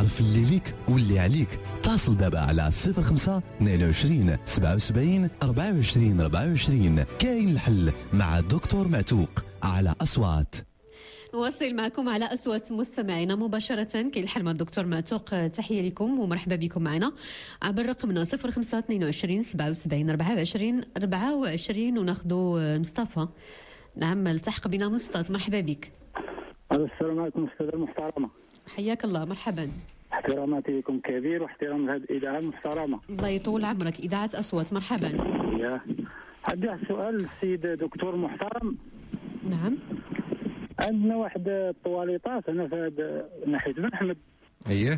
تعرف اللي ليك واللي عليك. اتصل دابا على صفر خمسة اثنين وعشرين سبعة وسبعين أربعة وعشرين أربعة وعشرين. كاين الحل مع الدكتور معتوق على أصوات. نواصل معكم على أصوات مستمعينا مباشرة. كاين الحل مع الدكتور معتوق. تحية لكم ومرحبا بكم معنا عبر رقمنا صفر خمسة اثنين وعشرين سبعة وسبعين أربعة وعشرين أربعة وعشرين. وناخذوا مصطفى. نعم التحق بنا مصطفى، مرحبا بك. السلام عليكم أستاذة المحترمة. حياك الله، مرحبا. احتراماتي لكم كبير واحترام لهذه الإذاعة المحترمة. الله يطول عمرك. إذاعة أصوات، مرحبا. يا عندي واحد السؤال للسيد دكتور محترم. نعم. عندنا واحد الطواليطات هنا في هذا ناحية بن أحمد. اييه.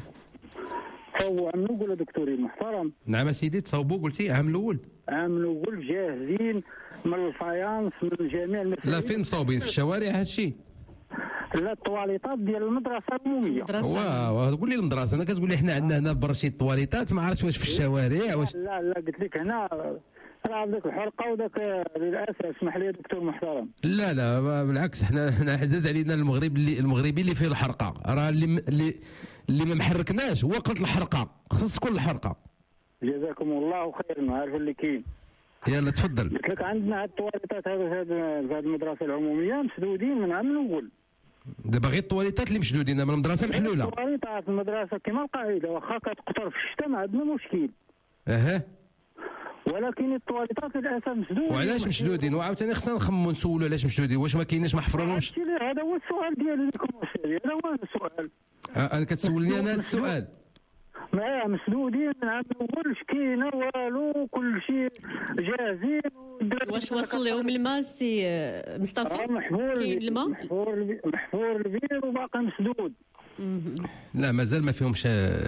هو عام الأول يا دكتوري المحترم. نعم سيدي، تصوبوا قلتي عام الأول. عام الأول جاهزين من الفايانس من جميع المسائل. لا فين مصوبين؟ في الشوارع هذا الشيء؟ لا الطواليطات ديال المدرسة العمومية. واو تقول لي المدرسة، أنا كتقول لي حنا عندنا هنا برشي الطواليطات ما عرفتش واش في الشوارع واش. لا لا قلت لك هنا راه ذاك الحلقة وذاك للأسف اسمح لي دكتور محترم. لا لا بالعكس، حنا حنا عزاز علينا المغرب اللي المغربي اللي فيه الحرقة. راه اللي اللي اللي ما محركناش هو قلت الحرقة، خص تكون الحرقة. جزاكم الله خيرا، عارف اللي كاين. يلا تفضل. قلت لك عندنا هاد الطواليطات هذا في هذه المدرسة العمومية مسدودين من عام الأول. دابا غير الطواليطات اللي مسدودين من المدرسة محلولة. الطواليطات المدرسة كما القاعدة واخا كتقطر في الشتاء ما عندنا مشكل. اها. ولكن الطواليطات للاسف مسدودين. وعلاش مسدودين؟ وعاوتاني خصنا نخمموا نسولوا علاش مسدودين، واش ما كايناش ما حفرولهمش؟ هذا هو السؤال ديالي لكم استاذي، هذا هو السؤال. أه انا كتسولني انا هذا السؤال. ما مسدودين من عام الاول شكينا والو كل شيء جاهزين. واش وصل لهم الماء سي مصطفى؟ كاين الماء محفور محفور البير وباقي مسدود. لا مازال ما فيهمش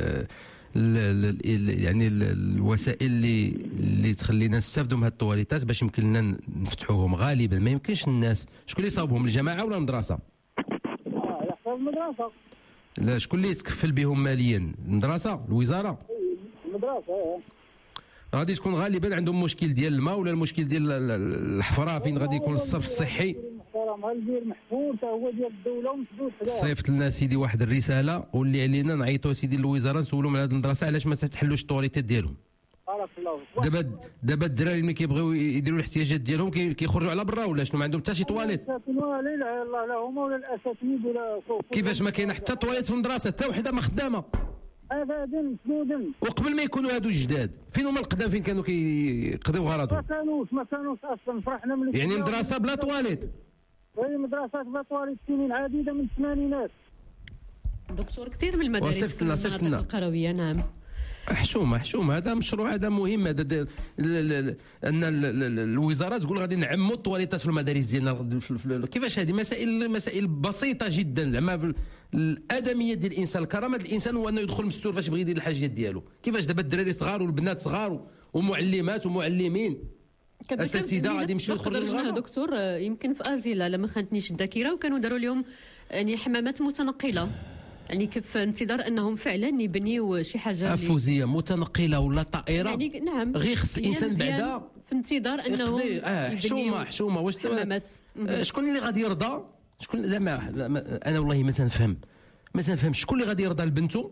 يعني الوسائل اللي اللي تخلينا نستافدوا من هاد الطواليطات باش يمكن لنا نفتحوهم. غالبا ما يمكنش الناس. شكون اللي صاوبهم، الجماعه ولا المدرسه؟ اه يحفظ المدرسه. لا شكون اللي يتكفل بهم ماليا؟ المدرسه، الوزاره؟ المدرسه اه. غادي تكون غالبا عندهم مشكل ديال الماء ولا المشكل ديال الحفره فين غادي يكون الصرف الصحي. البير محفور حتى هو ديال الدوله ومسدود. صيفط لنا سيدي واحد الرساله واللي علينا نعيطوا سيدي للوزاره نسولهم على هذه المدرسه علاش ما تحلوش الطواليطات ديالهم. بارك الله فيك. دابا دابا الدراري ملي كيبغيو يديروا الاحتياجات ديالهم كيخرجوا على برا ولا شنو؟ ما عندهم حتى شي طواليت. لا لا لا هما ولا الاساتذه ولا كيفاش ما كاين حتى طواليت في المدرسه حتى وحده ما خدامه؟ هذا مسدودين. وقبل ما يكونوا هادو الجداد فين هما القدام فين كانوا كيقضيو غرضهم؟ ما كانوش ما كانوش اصلا فرحنا ملي يعني مدرسه بلا طواليت. هي مدرسات بلا طواليت سنين عديده من الثمانينات. دكتور كثير من المدارس وصفت لنا صفت لنا القرويه. نعم حشومه حشومه هذا مشروع هذا مهم. هذا ان الوزاره تقول غادي نعموا الطواليطات في المدارس ديالنا. كيفاش هذه مسائل مسائل بسيطه جدا زعما الادميه ديال الانسان. الكرامه ديال الانسان هو انه يدخل مستور فاش بغى يدير الحاجات ديالو. كيفاش دابا الدراري صغار والبنات صغار ومعلمات ومعلمين اساتذه غادي يمشيو يخرجوا للغابه. دكتور يمكن في ازيلا لما خانتنيش الذاكره وكانوا داروا لهم يعني حمامات متنقله يعني في انتظار انهم فعلا يبنيوا شي حاجه افوزيه متنقله ولا طائره. يعني نعم غير خص الانسان بعدا في انتظار انهم اه حشومه حشومه واش آه شكون اللي غادي يرضى؟ شكون زعما انا والله ما تنفهم ما تنفهم شكون اللي غادي يرضى لبنته؟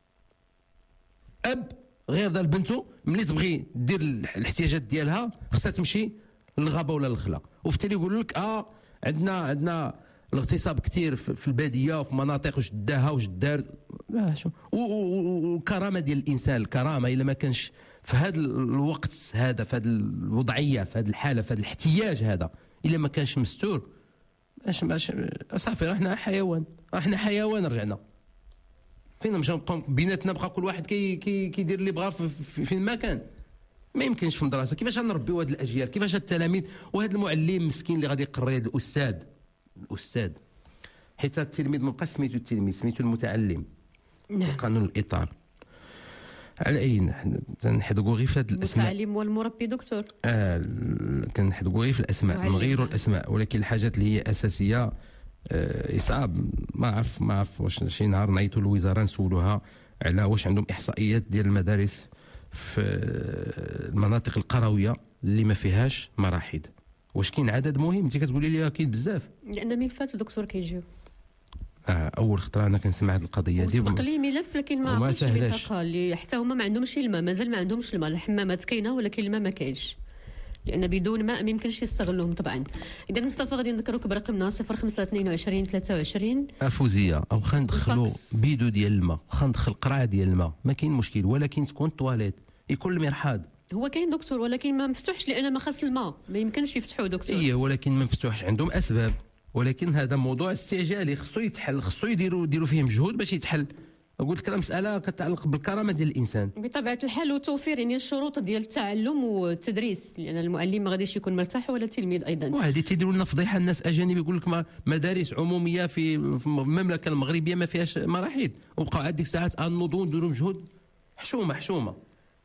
اب غير ذا لبنته ملي تبغي دير الاحتياجات ديالها خصها تمشي للغابه ولا للخلا. وفي التالي يقول لك اه عندنا عندنا الاغتصاب كثير في الباديه وفي مناطق واش داها واش دار. لا شو والكرامه ديال الانسان. الكرامه الا ما كانش في هذا الوقت هذا في هذه الوضعيه في هذه الحاله في هذا الاحتياج هذا الا ما كانش مستور اش اش صافي رحنا حيوان رحنا حيوان رجعنا فين نمشيو نبقاو بيناتنا بقى كل واحد كي كي كيدير اللي بغا فين ما كان. ما يمكنش في المدرسه. كيفاش غنربيو هاد الاجيال؟ كيفاش هاد التلاميذ وهاد المعلم مسكين اللي غادي يقري هاد الاستاذ الاستاذ حيت التلميذ ما بقاش سميتو التلميذ سميتو المتعلم. نعم. قانون الاطار. على اي تنحدقوا غير في هاد الاسماء. المتعلم والمربي دكتور. اه كنحدقوا غير في الاسماء نغيروا الاسماء ولكن الحاجات اللي هي اساسيه آه يصعب. ما عرف ما عرف واش شي نهار نعيطوا للوزاره نسولوها على واش عندهم احصائيات ديال المدارس في المناطق القرويه اللي ما فيهاش مراحيض. واش كاين عدد مهم؟ انت كتقولي لي كاين بزاف. لان ملفات دكتور كيجيو آه اول خطره انا كنسمع هذه القضيه دي سبق لي ملف لكن ما وما عطوش سهلاش. البطاقه اللي حتى هما ما عندهمش الماء، مازال ما عندهمش الماء. الحمامات كاينه ولكن الماء ما كاينش، لان بدون ماء ما يمكنش يستغلوهم طبعا. اذا مصطفى غادي نذكروك برقمنا صفر خمسة اثنين وعشرين ثلاثة وعشرين افوزيه او خا ندخلوا الفاكس. بيدو ديال الماء، خا ندخل قرعه ديال الماء، ما كاين مشكل، ولكن تكون الطواليت يكون المرحاض. هو كاين دكتور ولكن ما مفتوحش لان ما خاص الماء، ما يمكنش يفتحوا دكتور. ايه ولكن ما مفتوحش، عندهم اسباب، ولكن هذا موضوع استعجالي خصو يتحل، خصو يديروا يديروا فيه مجهود باش يتحل. قلت لك راه مساله كتعلق بالكرامه ديال الانسان. بطبيعه الحال وتوفير يعني الشروط ديال التعلم والتدريس، لان المعلم ما غاديش يكون مرتاح ولا التلميذ ايضا. وهذه تيديروا لنا فضيحه الناس اجانب، يقول لك ما مدارس عموميه في في المملكه المغربيه ما فيهاش مراحيض، وبقاو عاد ديك الساعات نوضوا نديروا مجهود. حشومه حشومه.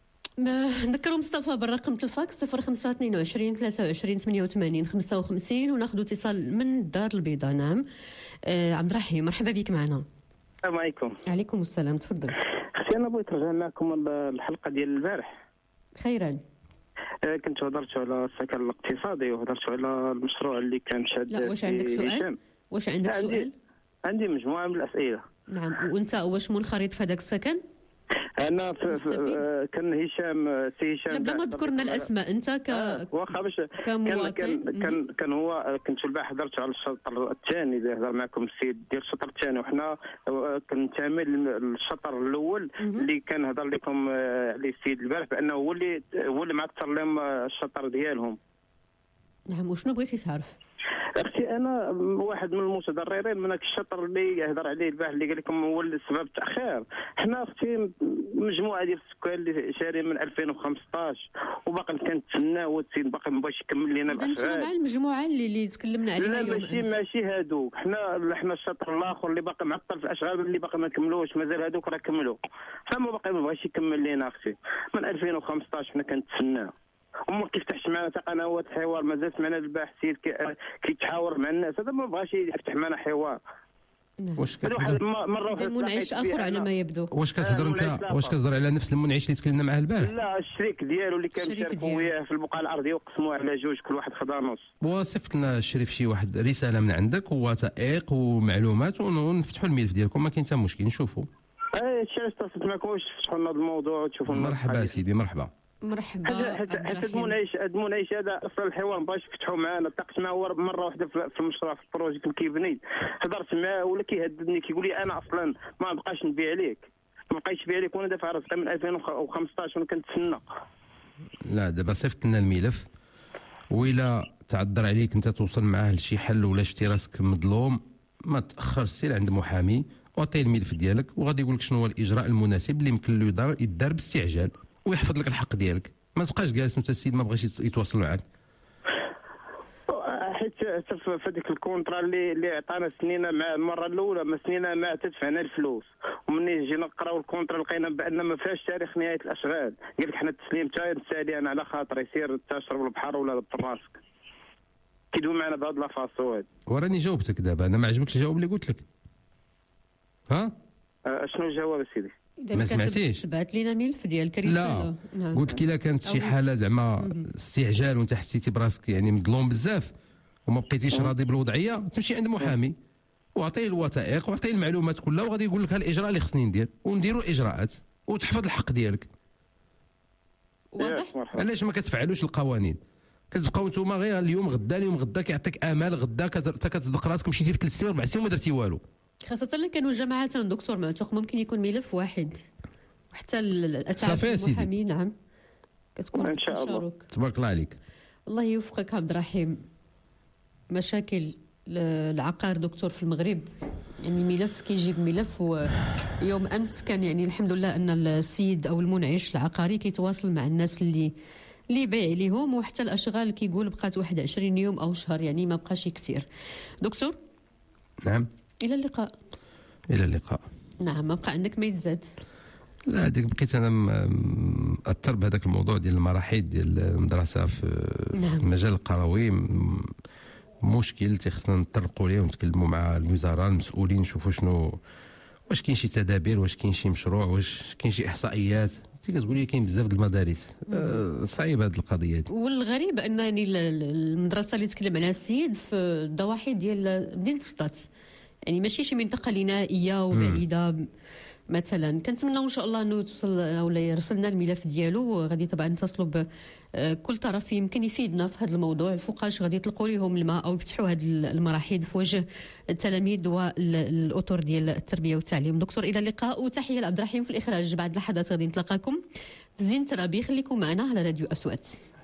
ما نذكروا مصطفى بالرقم الفاكس صفر خمسة اثنين وعشرين ثلاثة وعشرين ثمانية وثمانين خمسة وخمسين وناخذ اتصال من الدار البيضاء. نعم آه عبد الرحيم مرحبا بك معنا. السلام عليكم. عليكم السلام تفضل. اختي انا بغيت نرجع معكم الحلقه ديال البارح. خيرا. آه كنت هضرتوا على السكن الاقتصادي وهضرتوا على المشروع اللي كان شاد. لا واش عندك سؤال؟ واش عندك عندي سؤال؟ عندي مجموعه من الاسئله. نعم وانت واش منخرط في هذاك السكن؟ انا في في كان هشام سي هشام. لا بلا ما تذكرنا الاسماء انت ك آه واخا باش كمواطن. كان كان, كان كان هو كنت البارح هضرت على الشطر الثاني اللي هضر معكم السيد ديال الشطر الثاني، وحنا كنتمي للشطر الاول اللي كان هضر لكم عليه السيد البارح بانه هو اللي هو اللي معطر لهم الشطر ديالهم. نعم وشنو بغيتي تعرف؟ اختي انا واحد من المتضررين من هذاك الشطر اللي هضر عليه البارح اللي قال لكم هو السبب التاخير. حنا اختي مجموعه ديال السكان اللي شارين من ألفين وخمسطاش وباقي كنتسنى هو السيد باقي ما بغاش يكمل لنا الاشغال. الاشغال. انتم مع المجموعه اللي, اللي تكلمنا عليها لا اليوم ماشي أمس. ماشي هادوك، حنا حنا الشطر الاخر اللي باقي معطل في الاشغال اللي باقي ما كملوش، مازال هادوك راه كملوا، حنا باقي ما بغاش يكمل لنا اختي. من ألفين وخمسطاش حنا كنتسناه وما كيفتحش معنا حتى قنوات حوار. مازال سمعنا البارح السيد كيتحاور مع الناس، هذا ما بغاش يفتح معنا حوار. واش كتهضر مره منعش اخر على ما يبدو؟ واش كتهضر انت واش كتهضر على نفس المنعش اللي تكلمنا معاه البارح؟ لا الشريك ديالو اللي كان مشاركوا وياه في البقعه الارضيه وقسموه على جوج، كل واحد خدا نص. وصيفط لنا الشريف شي واحد رساله من عندك وثائق ومعلومات ونفتحوا الملف ديالكم، ما كاين حتى مشكل نشوفوا. اي الشيء علاش اتصلت معكم واش تفتحوا لنا الموضوع وتشوفوا. مرحبا سيدي مرحبا. مرحبا. حتى حتى المنعش المنعش هذا اصلا الحوار ما بغاش يفتحوا معنا، التقيت معاه هو مره واحده في المشروع في البروجي اللي كيبني، هضرت معاه ولا كيهددني كيقول لي انا اصلا ما بقاش نبيع عليك، ما بقيتش نبيع عليك وانا دافع راسي من ألفين وخمسطاش وانا كنتسنى. لا دابا صيفط لنا الملف، وإلا تعذر عليك انت توصل معاه لشي حل ولا شفتي راسك مظلوم ما تاخرش، سير عند محامي وعطيه الملف ديالك وغادي يقول لك شنو هو الاجراء المناسب اللي يمكن له يدار باستعجال ويحفظ لك الحق ديالك. ما تبقاش جالس انت السيد ما بغاش يتواصل معاك. حيت في هذيك الكونترا اللي اللي عطانا سنينا مع المره الاولى ما سنينا ما تدفعنا الفلوس، ومني جينا نقراو الكونترا لقينا بان ما فيهاش تاريخ نهايه الاشغال. قال لك حنا التسليم تاعي نسالي انا على خاطري سير تشرب البحر ولا براسك. كيدوي معنا بهاد لافاسو هاد. وراني جاوبتك دابا، انا ما عجبكش الجواب اللي قلت لك. ها؟ أه شنو الجواب سيدي؟ ما سمعتيش؟ تبعت لنا ملف ديالك رساله. لا نعم. قلت لك الا كانت شي حاله زعما استعجال وانت حسيتي براسك يعني مظلوم بزاف وما بقيتيش راضي بالوضعيه، تمشي عند محامي واعطيه الوثائق واعطيه المعلومات كلها وغادي يقول لك ها الاجراء اللي خصني ندير ونديروا الاجراءات وتحفظ الحق ديالك. واضح؟ علاش ما كتفعلوش القوانين؟ كتبقاو نتوما غير اليوم غدا اليوم غدا كيعطيك امال غدا حتى كتصدق راسك مشيتي في ثلاث سنين اربع سنين وما درتي والو. خاصة اللي كانوا جماعات دكتور معتوق ممكن يكون ملف واحد وحتى الاتعاب المحامي. نعم كتكون ان شاء الله. تبارك الله عليك. الله يوفقك عبد الرحيم. مشاكل العقار دكتور في المغرب يعني ملف كيجيب ملف. ويوم امس كان يعني الحمد لله ان السيد او المنعش العقاري كيتواصل مع الناس اللي اللي بايع ليهم، وحتى الاشغال كيقول بقات واحد وعشرين يوم او شهر يعني ما بقاش كثير. دكتور نعم الى اللقاء. الى اللقاء. نعم ما بقى عندك ما يتزاد. لا هذيك بقيت انا مأثر بهذاك الموضوع ديال المراحيض ديال المدرسه في نعم. المجال القروي مشكل تيخصنا نطرقوا ليه ونتكلموا مع الوزراء المسؤولين نشوفوا شنو واش كاين شي تدابير، واش كاين شي مشروع، واش كاين شي احصائيات. انت كتقول لي كاين بزاف د المدارس أه صعيبه هذه القضيه هذه. والغريب ان يعني المدرسه اللي تكلم عليها السيد في الضواحي ديال مدينه سطات يعني ماشي شي منطقه اللي نائيه وبعيده مثلا. كنتمنى ان شاء الله انه توصل ولا يرسلنا الملف ديالو، غادي طبعا نتصلوا بكل طرف يمكن يفيدنا في هذا الموضوع، فوقاش غادي يطلقوا لهم الماء او يفتحوا هذه المراحيض في وجه التلاميذ والاطر ديال التربيه والتعليم. دكتور الى اللقاء، وتحيه لعبد الرحيم في الاخراج. بعد لحظات غادي نتلاقاكم في زينة ربي، خليكم معنا على راديو أصوات.